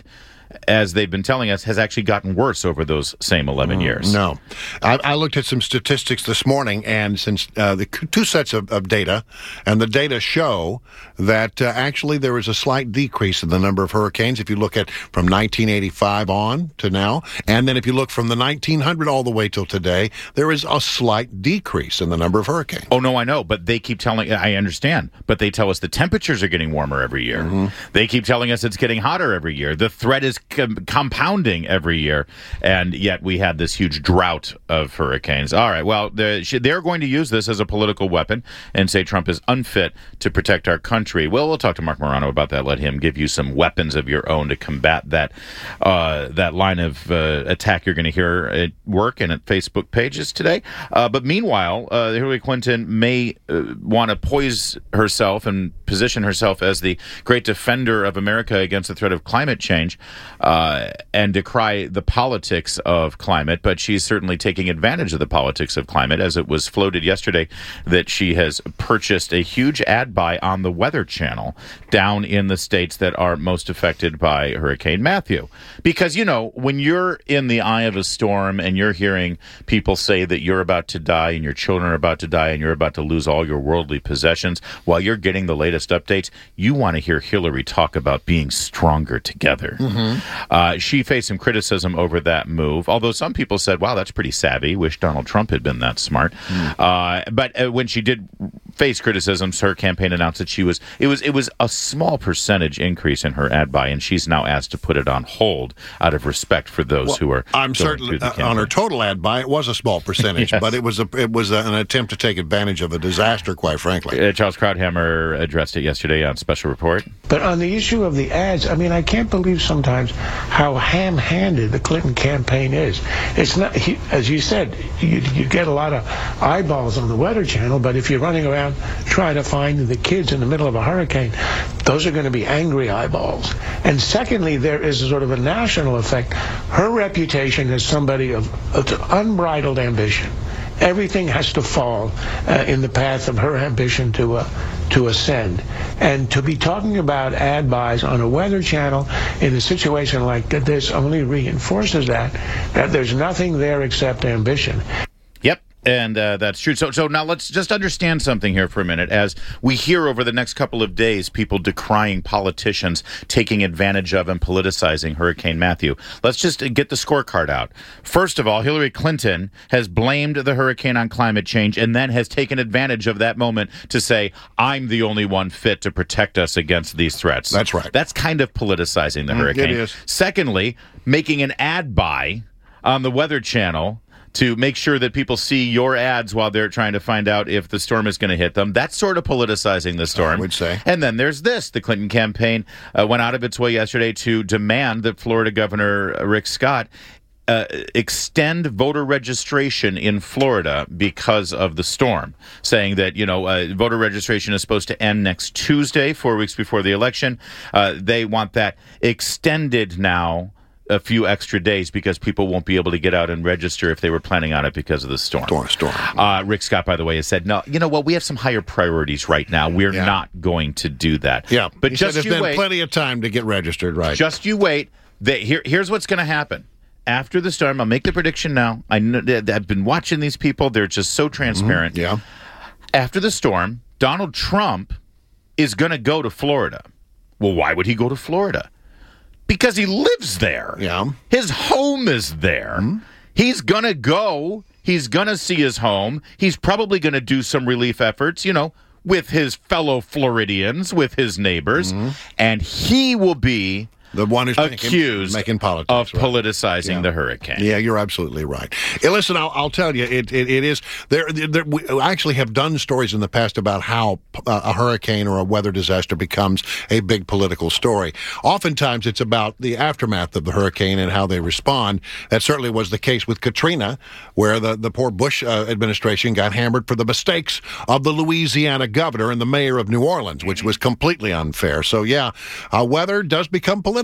as they've been telling us, has actually gotten worse over those same eleven years. No. I, I looked at some statistics this morning, and since uh, the two sets of, of data, and the data show that uh, actually there is a slight decrease in the number of hurricanes if you look at from nineteen eighty-five on to now, and then if you look from the nineteen hundred all the way till today, there is a slight decrease in the number of hurricanes. Oh, no, I know, but they keep telling, I understand, but they tell us the temperatures are getting warmer every year. Mm-hmm. They keep telling us it's getting hotter every year. The threat is com- compounding every year, and yet we had this huge drought of hurricanes. All right, well, they're, they're going to use this as a political weapon and say Trump is unfit to protect our country. Well, we'll talk to Mark Morano about that. Let him give you some weapons of your own to combat that uh, that line of uh, attack you're going to hear at work and at Facebook pages today. Uh, but meanwhile, uh, Hillary Clinton may uh, want to poise herself and position herself as the great defender of America against the threat of climate change uh, and decry the politics of climate, but she's certainly taking advantage of the politics of climate, as it was floated yesterday that she has purchased a huge ad buy on the Weather Channel down in the states that are most affected by Hurricane Matthew. Because, you know, when you're in the eye of a storm and you're hearing people say that you're about to die and your children are about to die and you're about to lose all your worldly possessions while you're getting the latest updates, you want to hear Hillary talk about being stronger together. Mm-hmm. Uh, she faced some criticism over that move, although some people said, wow, that's pretty savvy. Wish Donald Trump had been that smart. Mm. Uh, but uh, when she did face criticisms, her campaign announced that she was it was it was a small percentage increase in her ad buy, and she's now asked to put it on hold out of respect for those well, who are I'm certain uh, on her total ad buy it was a small percentage, yes. but it was a it was a, an attempt to take advantage of a disaster, quite frankly. Uh, Charles Krauthammer addressed it yesterday on Special Report. But on the issue of the ads, I mean, I can't believe sometimes how ham-handed the Clinton campaign is. It's not, he, as you said, you, you get a lot of eyeballs on the Weather Channel, but if you're running around trying to find the kids in the middle of a hurricane, those are going to be angry eyeballs. And secondly, there is a sort of a national effect. Her reputation as somebody of, of unbridled ambition. Everything has to fall uh, in the path of her ambition to uh, to ascend. And to be talking about ad buys on a Weather Channel in a situation like this only reinforces that, that there's nothing there except ambition. Yep. And uh, that's true. So, so now let's just understand something here for a minute. As we hear over the next couple of days, people decrying politicians taking advantage of and politicizing Hurricane Matthew. Let's just get the scorecard out. First of all, Hillary Clinton has blamed the hurricane on climate change and then has taken advantage of that moment to say, I'm the only one fit to protect us against these threats. That's right. That's kind of politicizing the mm, hurricane. It is. Secondly, making an ad buy on the Weather Channel to make sure that people see your ads while they're trying to find out if the storm is going to hit them. That's sort of politicizing the storm, I would say. And then there's this. The Clinton campaign uh, went out of its way yesterday to demand that Florida Governor Rick Scott uh, extend voter registration in Florida because of the storm, saying that, you know, uh, voter registration is supposed to end next Tuesday, four weeks before the election. Uh, they want that extended now a few extra days because people won't be able to get out and register if they were planning on it because of the storm. Storm, storm. Uh, Rick Scott, by the way, has said, no, you know what, we have some higher priorities right now. We're yeah. not going to do that. Yeah, but he just said you there's been wait. plenty of time to get registered, right? Just you wait. They, here, here's what's going to happen. After the storm, I'll make the prediction now. I know, I've been watching these people. They're just so transparent. Mm-hmm. Yeah. After the storm, Donald Trump is going to go to Florida. Well, why would he go to Florida? Because he lives there. Yeah. His home is there. Mm-hmm. He's going to go. He's going to see his home. He's probably going to do some relief efforts, you know, with his fellow Floridians, with his neighbors. Mm-hmm. And he will be the one who's accused making, making politics, of right? politicizing yeah. the hurricane. Yeah, you're absolutely right. Hey, listen, I'll, I'll tell you, it, it, it is. There, there, we actually have done stories in the past about how uh, a hurricane or a weather disaster becomes a big political story. Oftentimes, it's about the aftermath of the hurricane and how they respond. That certainly was the case with Katrina, where the, the poor Bush uh, administration got hammered for the mistakes of the Louisiana governor and the mayor of New Orleans, which was completely unfair. So, yeah, uh, weather does become political.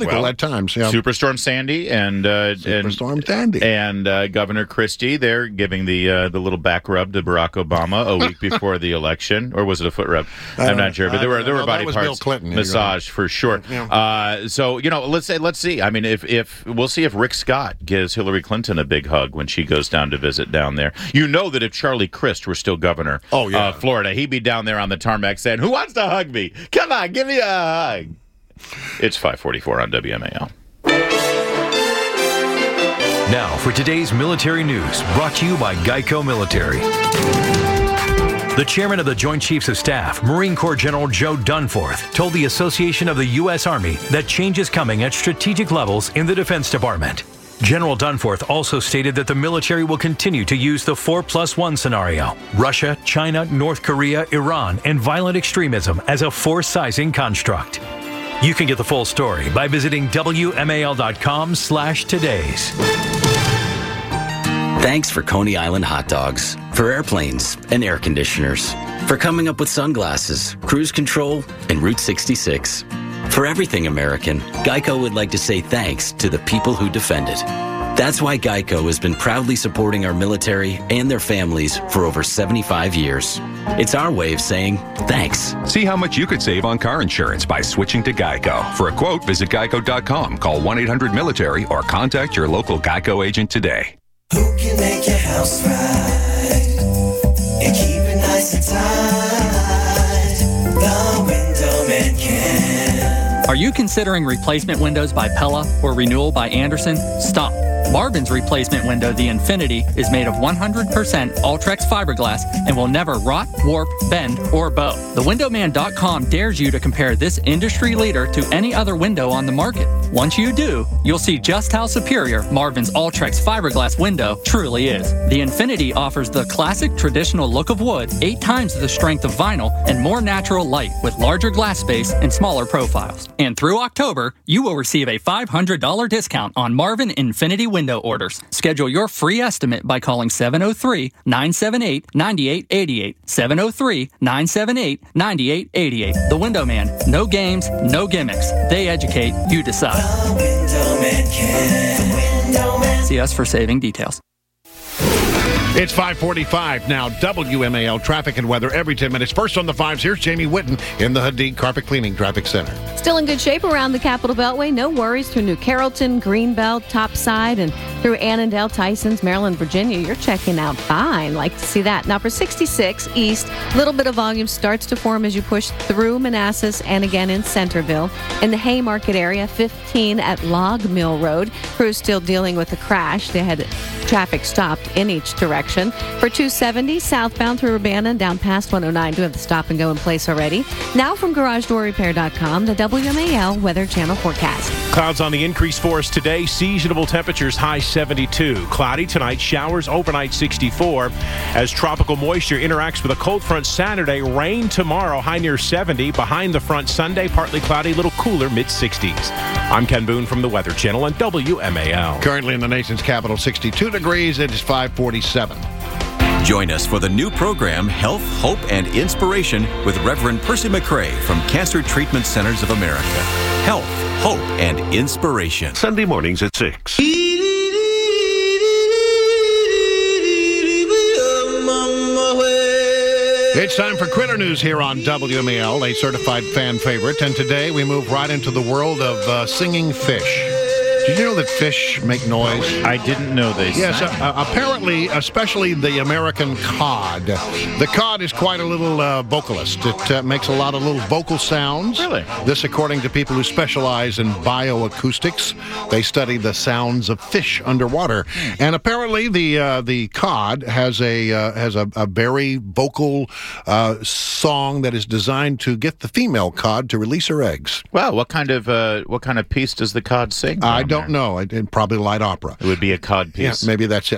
political Well, at times. Yeah. Superstorm Sandy and uh, Superstorm and, Sandy and uh, Governor Christie. They're giving the uh, the little back rub to Barack Obama a week before the election, or was it a foot rub? I'm not sure, but there were there were no, body that was parts Bill Clinton. massage for sure. Yeah. Uh, so you know, let's say let's see. I mean, if if we'll see if Rick Scott gives Hillary Clinton a big hug when she goes down to visit down there. You know that if Charlie Crist were still governor oh, yeah. of Florida, he'd be down there on the tarmac saying, "Who wants to hug me? Come on, give me a hug." It's five forty-four on W M A L. Now for today's military news, brought to you by Geico Military. The chairman of the Joint Chiefs of Staff, Marine Corps General Joe Dunforth, told the Association of the U S Army that change is coming at strategic levels in the Defense Department. General Dunforth also stated that the military will continue to use the four plus one scenario, Russia, China, North Korea, Iran, and violent extremism as a force-sizing construct. You can get the full story by visiting W M A L dot com slash today's. Thanks for Coney Island hot dogs, for airplanes and air conditioners, for coming up with sunglasses, cruise control, and Route sixty-six. For everything American, Geico would like to say thanks to the people who defend it. That's why Geico has been proudly supporting our military and their families for over seventy-five years. It's our way of saying thanks. See how much you could save on car insurance by switching to Geico. For a quote, visit geico dot com, call one eight hundred military, or contact your local Geico agent today. Who can make your house right and keep it nice and tight? The Window Man can. Are you considering replacement windows by Pella or renewal by Andersen? Stop. Marvin's replacement window, the Infinity, is made of one hundred percent Ultrex fiberglass and will never rot, warp, bend, or bow. The window man dot com dares you to compare this industry leader to any other window on the market. Once you do, you'll see just how superior Marvin's Ultrex fiberglass window truly is. The Infinity offers the classic traditional look of wood, eight times the strength of vinyl, and more natural light with larger glass space and smaller profiles. And through October, you will receive a five hundred dollars discount on Marvin Infinity window orders. Schedule your free estimate by calling seven oh three, nine seven eight, nine eight eight eight. seven oh three, nine seven eight, nine eight eight eight. The Window Man. No games, no gimmicks. They educate, you decide. The Window Man can. The Window Man. See us for saving details. It's five forty-five now. W M A L traffic and weather every ten minutes. First on the fives, here's Jamie Whitten in the Hadid Carpet Cleaning Traffic Center. Still in good shape around the Capitol Beltway. No worries through New Carrollton, Greenbelt, Topside, and through Annandale, Tysons, Maryland, Virginia. You're checking out fine. Like to see that. Now for sixty-six East, a little bit of volume starts to form as you push through Manassas and again in Centerville. In the Haymarket area, fifteen at Log Mill Road. Crews still dealing with a crash. They had traffic stopped in each direction. For two seventy southbound through Urbana and down past one oh nine, do have the stop and go in place already. Now from garage door repair dot com, the W M A L Weather Channel forecast. Clouds on the increase for us today. Seasonable temperatures high seventy-two. Cloudy tonight, showers overnight sixty-four. As tropical moisture interacts with a cold front Saturday, rain tomorrow, high near seventy. Behind the front Sunday, partly cloudy, little cooler, mid sixties. I'm Ken Boone from the Weather Channel on W M A L. Currently in the nation's capital, sixty-two degrees. It is five forty-seven. Join us for the new program, Health, Hope, and Inspiration with Reverend Percy McRae from Cancer Treatment Centers of America. Health, Hope, and Inspiration. Sunday mornings at six. It's time for Critter News here on W M A L, a certified fan favorite. And today we move right into the world of uh, singing fish. Did you know that fish make noise? I didn't know they Yes, sang. uh, apparently, especially the American cod. The cod is quite a little uh, vocalist. It uh, makes a lot of little vocal sounds. Really? This according to people who specialize in bioacoustics. They study the sounds of fish underwater. And apparently the uh, the cod has a uh, has a, a very vocal uh, song that is designed to get the female cod to release her eggs. Wow, what kind of uh, what kind of piece does the cod sing? I don't know. I did probably light opera. It would be a cod Yeah, piece. maybe that's it.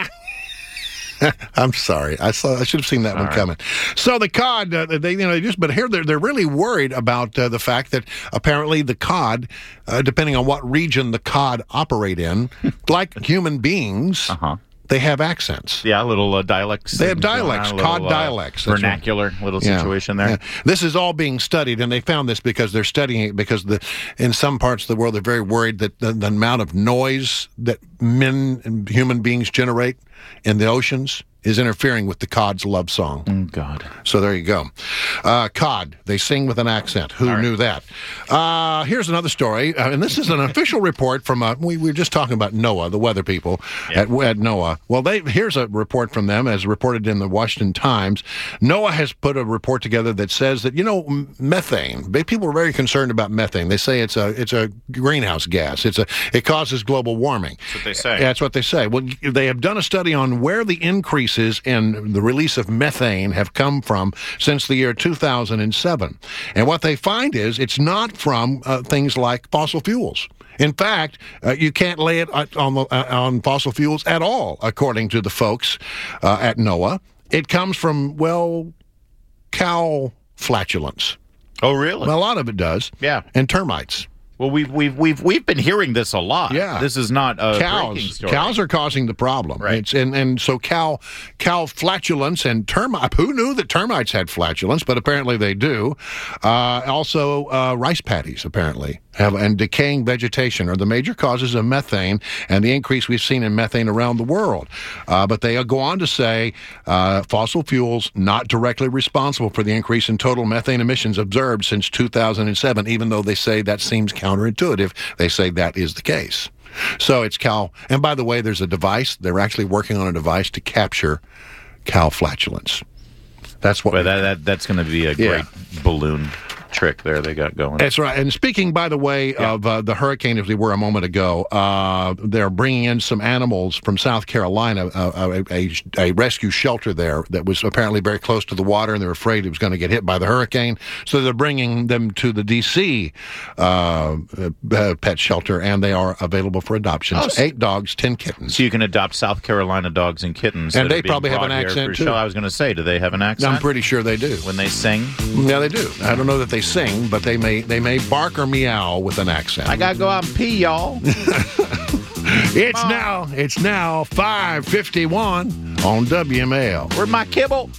I'm sorry. I saw. I should have seen that All one right. coming. So the cod, uh, they you know they just but here they're they're really worried about uh, the fact that apparently the cod, uh, depending on what region the cod operate in, like human beings, Uh-huh. they have accents. Yeah, little uh, dialects. They have dialects, little, cod uh, dialects. That's vernacular right. little Yeah. situation there. Yeah. This is all being studied, and they found this because they're studying it because the in some parts of the world they're very worried that the, the amount of noise that men and human beings generate in the oceans is interfering with the cod's love song. Oh, God. So there you go. Uh, cod, they sing with an accent. Who right. knew that? Uh, here's another story, uh, and this is an official report from, uh, we, we were just talking about NOAA, the weather people yeah. at, at NOAA. Well, they here's a report from them, as reported in the Washington Times. NOAA has put a report together that says that, you know, methane, people are very concerned about methane. They say it's a it's a greenhouse gas. It's a It causes global warming. That's what they say. That's what they say. Well, they have done a study on where the increase in the release of methane have come from since the year two thousand seven. And what they find is it's not from uh, things like fossil fuels. In fact, uh, you can't lay it on, the, uh, on fossil fuels at all, according to the folks uh, at NOAA. It comes from, well, cow flatulence. Oh, really? Well, a lot of it does. Yeah. And termites. Well, we've we've we've we've been hearing this a lot. Yeah, this is not a cows. breaking story. Cows are causing the problem, right? It's, and and so cow cow flatulence and termite. Who knew that termites had flatulence? But apparently they do. Uh, also, uh, rice paddies apparently have and decaying vegetation are the major causes of methane and the increase we've seen in methane around the world. Uh, but they go on to say uh, fossil fuels not directly responsible for the increase in total methane emissions observed since two thousand seven. Even though they say that seems counterintuitive, they say that is the case. So it's cow. And by the way, there's a device. They're actually working on a device to capture cow flatulence. That's what. Well, that, that that's going to be a great yeah. balloon trick there they got going. That's right. And speaking, by the way, yeah. of uh, the hurricane, as we were a moment ago, uh, they're bringing in some animals from South Carolina, uh, a, a, a rescue shelter there that was apparently very close to the water, and they're afraid it was going to get hit by the hurricane. So they're bringing them to the D C uh, uh, pet shelter, and they are available for adoption. Oh, so Eight dogs, ten kittens. So you can adopt South Carolina dogs and kittens. And they probably have an accent, too. Show. I was going to say, do they have an accent? I'm pretty sure they do. When they sing? Yeah, they do. I don't know that they sing, but they may they may bark or meow with an accent. I gotta go out and pee, y'all. It's now it's now five fifty-one on W M A L. Where's my kibble?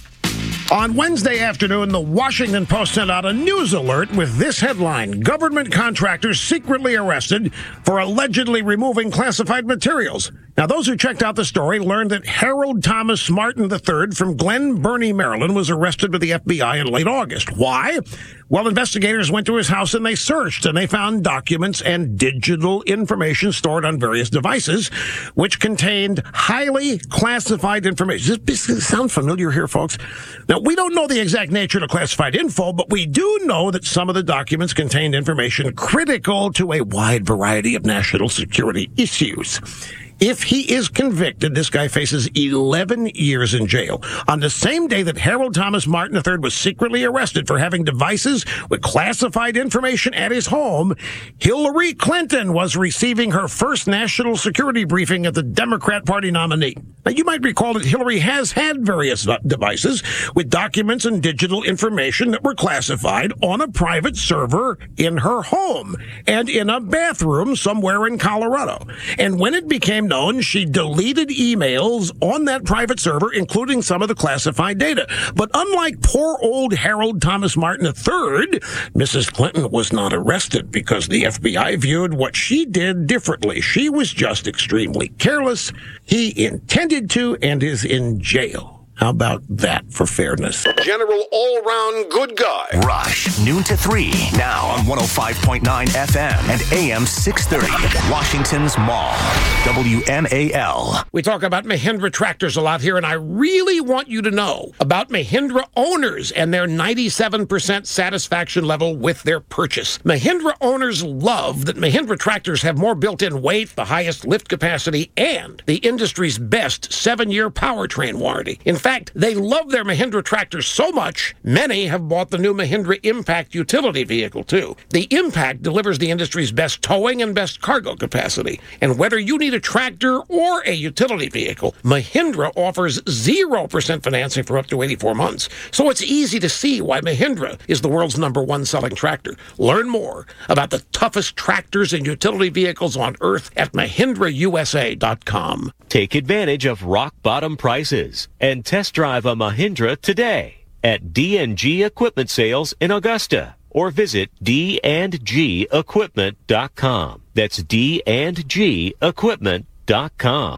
On Wednesday afternoon, the Washington Post sent out a news alert with this headline: government contractors secretly arrested for allegedly removing classified materials. Now, those who checked out the story learned that Harold Thomas Martin the third from Glen Burnie, Maryland, was arrested by the F B I in late August. Why? Well, investigators went to his house and they searched, and they found documents and digital information stored on various devices, which contained highly classified information. Does this sound familiar here, folks? Now, we don't know the exact nature of the classified info, but we do know that some of the documents contained information critical to a wide variety of national security issues. If he is convicted, this guy faces eleven years in jail. On the same day that Harold Thomas Martin the third was secretly arrested for having devices with classified information at his home, Hillary Clinton was receiving her first national security briefing as the Democrat Party nominee. Now, you might recall that Hillary has had various devices with documents and digital information that were classified on a private server in her home and in a bathroom somewhere in Colorado. And when it became known, she deleted emails on that private server, including some of the classified data. But unlike poor old Harold Thomas Martin the third, Missus Clinton was not arrested because the F B I viewed what she did differently. She was just extremely careless. He intended to and is in jail. How about that for fairness? General all-round good guy. Rush, noon to three, now on one oh five point nine F M and A M six thirty, Washington's Mall, W M A L. We talk about Mahindra tractors a lot here, and I really want you to know about Mahindra owners and their ninety-seven percent satisfaction level with their purchase. Mahindra owners love that Mahindra tractors have more built-in weight, the highest lift capacity, and the industry's best seven-year powertrain warranty. In fact, they love their Mahindra tractors so much, many have bought the new Mahindra Impact utility vehicle, too. The Impact delivers the industry's best towing and best cargo capacity. And whether you need a tractor or a utility vehicle, Mahindra offers zero percent financing for up to eighty-four months. So it's easy to see why Mahindra is the world's number one selling tractor. Learn more about the toughest tractors and utility vehicles on earth at Mahindra U S A dot com. Take advantage of rock bottom prices and test drive a Mahindra today at D and G Equipment Sales in Augusta, or visit D and G equipment dot com. That's D and G equipment dot com.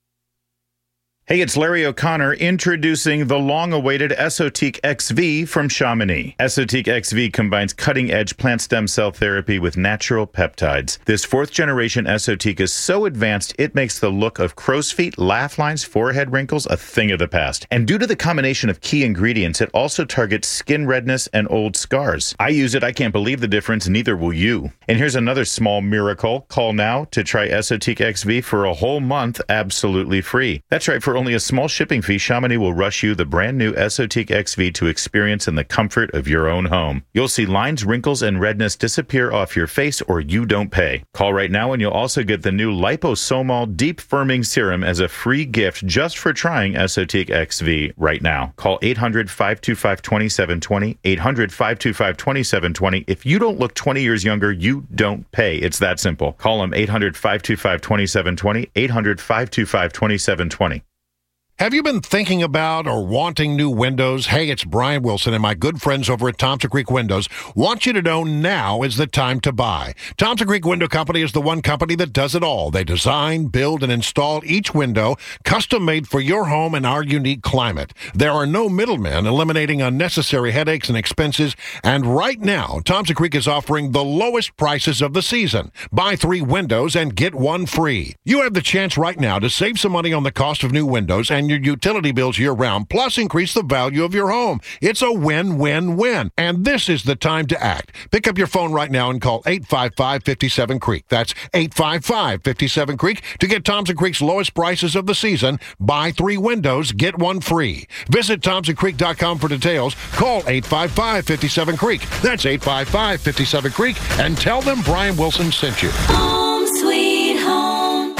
Hey, it's Larry O'Connor introducing the long-awaited Esotique X V from Chamonix. Esotique X V combines cutting-edge plant stem cell therapy with natural peptides. This fourth-generation Esotique is so advanced, it makes the look of crow's feet, laugh lines, forehead wrinkles a thing of the past. And due to the combination of key ingredients, it also targets skin redness and old scars. I use it. I can't believe the difference. Neither will you. And here's another small miracle. Call now to try Esotique X V for a whole month absolutely free. That's right. For only a small shipping fee, Chamonix will rush you the brand new Esotique X V to experience in the comfort of your own home. You'll see lines, wrinkles, and redness disappear off your face, or you don't pay. Call right now and you'll also get the new Liposomol Deep Firming Serum as a free gift just for trying Esotique X V right now. Call eight hundred, five two five, two seven two zero, eight hundred, five two five, two seven two zero. If you don't look twenty years younger, you don't pay. It's that simple. Call them eight hundred, five two five, two seven two zero, eight hundred, five two five, two seven two zero. Have you been thinking about or wanting new windows? Hey, it's Brian Wilson, and my good friends over at Thompson Creek Windows want you to know now is the time to buy. Thompson Creek Window Company is the one company that does it all. They design, build, and install each window custom-made for your home and our unique climate. There are no middlemen, eliminating unnecessary headaches and expenses. And right now, Thompson Creek is offering the lowest prices of the season. Buy three windows and get one free. You have the chance right now to save some money on the cost of new windows and your utility bills year-round, plus increase the value of your home. It's a win-win-win, and this is the time to act. Pick up your phone right now and call eight five five, five seven, creek. That's eight five five, five seven, creek to get Thompson Creek's lowest prices of the season. Buy three windows, get one free. Visit thompson creek dot com for details. Call eight five five, five seven, creek. That's eight five five, five seven, creek, and tell them Brian Wilson sent you. Home sweet home,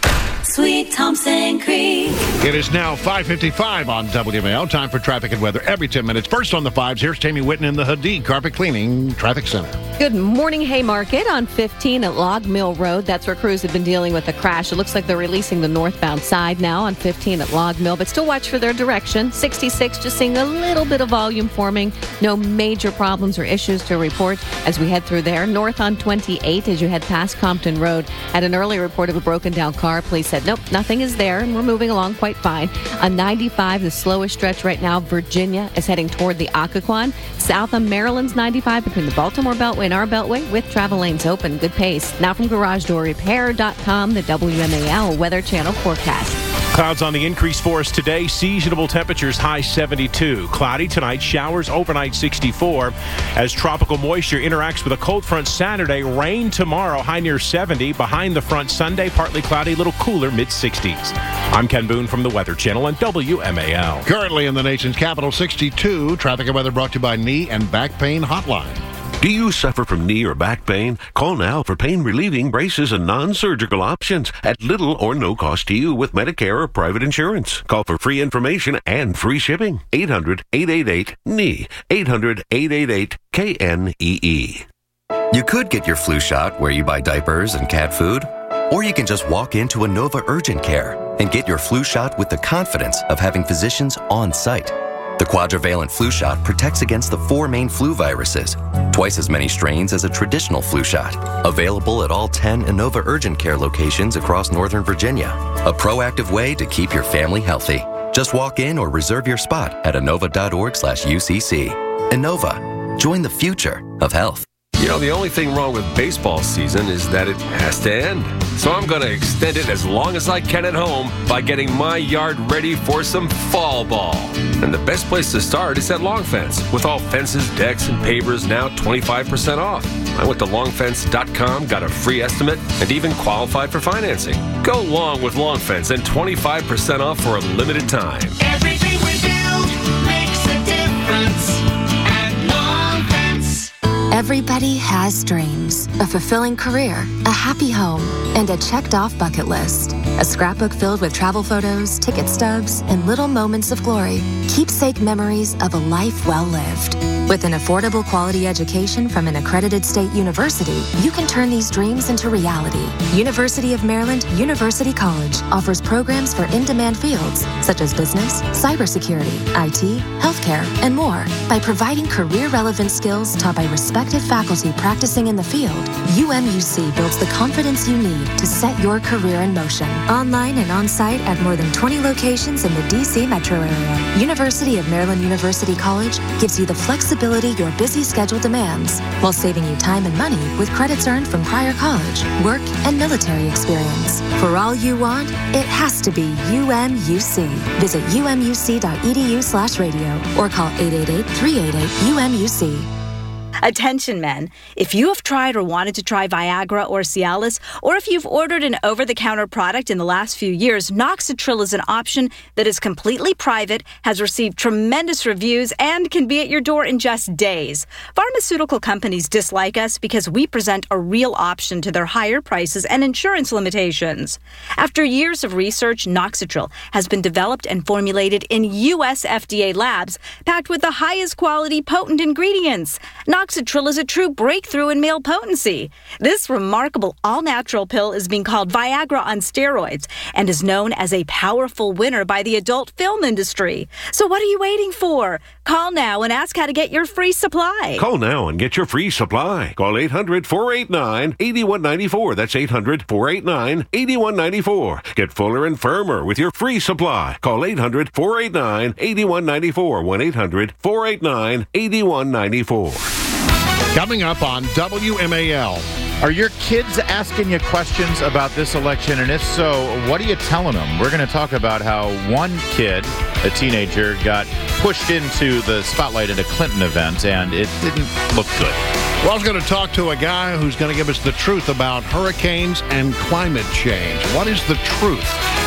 sweet Thompson Creek. It is now five fifty-five on W M A L. Time for traffic and weather every ten minutes. First on the fives, here's Tammy Whitten in the Hadid Carpet Cleaning Traffic Center. Good morning, Haymarket on fifteen at Log Mill Road. That's where crews have been dealing with a crash. It looks like they're releasing the northbound side now on fifteen at Log Mill, but still watch for their direction. sixty-six, just seeing a little bit of volume forming. No major problems or issues to report as we head through there. North on twenty-eight as you head past Compton Road. Had an earlier report of a broken down car. Police said, nope, nothing is there, and we're moving along quite fine. On ninety-five, the slowest stretch right now, Virginia is heading toward the Occoquan. South on Maryland's ninety-five between the Baltimore Beltway and our Beltway with travel lanes open. Good pace. Now from garage door repair dot com, the W M A L Weather Channel forecast. Clouds on the increase for us today. Seasonable temperatures high seventy-two. Cloudy tonight. Showers overnight sixty-four. As tropical moisture interacts with a cold front Saturday. Rain tomorrow. High near seventy. Behind the front Sunday. Partly cloudy. Little cooler. mid sixties. I'm Ken Boone from the Weather Channel on W M A L. Currently in the nation's capital, sixty-two. Traffic and weather brought to you by Knee and Back Pain Hotline. Do you suffer from knee or back pain? Call now for pain-relieving braces and non-surgical options at little or no cost to you with Medicare or private insurance. Call for free information and free shipping. eight hundred, eight eight eight, K N E E. eight hundred, eight eight eight, K N E E. You could get your flu shot where you buy diapers and cat food, or you can just walk into a Nova Urgent Care and get your flu shot with the confidence of having physicians on site. The quadrivalent flu shot protects against the four main flu viruses, twice as many strains as a traditional flu shot. Available at all ten Inova Urgent Care locations across Northern Virginia. A proactive way to keep your family healthy. Just walk in or reserve your spot at inova.org slash UCC. Inova. Join the future of health. You know, the only thing wrong with baseball season is that it has to end. So I'm going to extend it as long as I can at home by getting my yard ready for some fall ball. And the best place to start is at Long Fence. With all fences, decks, and pavers now twenty-five percent off. I went to long fence dot com, got a free estimate, and even qualified for financing. Go long with Long Fence and twenty-five percent off for a limited time. Everything we Everybody has dreams. A fulfilling career, a happy home, and a checked-off bucket list. A scrapbook filled with travel photos, ticket stubs, and little moments of glory. Keepsake memories of a life well lived. With an affordable quality education from an accredited state university, you can turn these dreams into reality. University of Maryland University College offers programs for in-demand fields such as business, cybersecurity, I T, healthcare, and more. By providing career-relevant skills taught by respected faculty practicing in the field, U M U C builds the confidence you need to set your career in motion. Online and on-site at more than twenty locations in the D C metro area. University of Maryland University College gives you the flexibility your busy schedule demands, while saving you time and money with credits earned from prior college, work, and military experience. For all you want, it has to be U M U C. Visit U M U C dot E D U slash radio or call eight eight eight, three eight eight, U M U C. Attention men, if you have tried or wanted to try Viagra or Cialis, or if you've ordered an over-the-counter product in the last few years, Noxitril is an option that is completely private, has received tremendous reviews, and can be at your door in just days. Pharmaceutical companies dislike us because we present a real option to their higher prices and insurance limitations. After years of research, Noxitril has been developed and formulated in U S F D A labs, packed with the highest quality potent ingredients. Noxitril is a true breakthrough in male potency. This remarkable all-natural pill is being called Viagra on steroids and is known as a powerful winner by the adult film industry. So what are you waiting for? Call now and ask how to get your free supply. Call now and get your free supply. Call eight hundred, four eight nine, eight one nine four. That's eight hundred, four eight nine, eight one nine four. Get fuller and firmer with your free supply. Call eight hundred, four eight nine, eight one nine four. one eight hundred, four eight nine, eight one nine four. Coming up on W M A L. Are your kids asking you questions about this election? And if so, what are you telling them? We're going to talk about how one kid, a teenager, got pushed into the spotlight at a Clinton event, and it didn't look good. Well, I was going to talk to a guy who's going to give us the truth about hurricanes and climate change. What is the truth?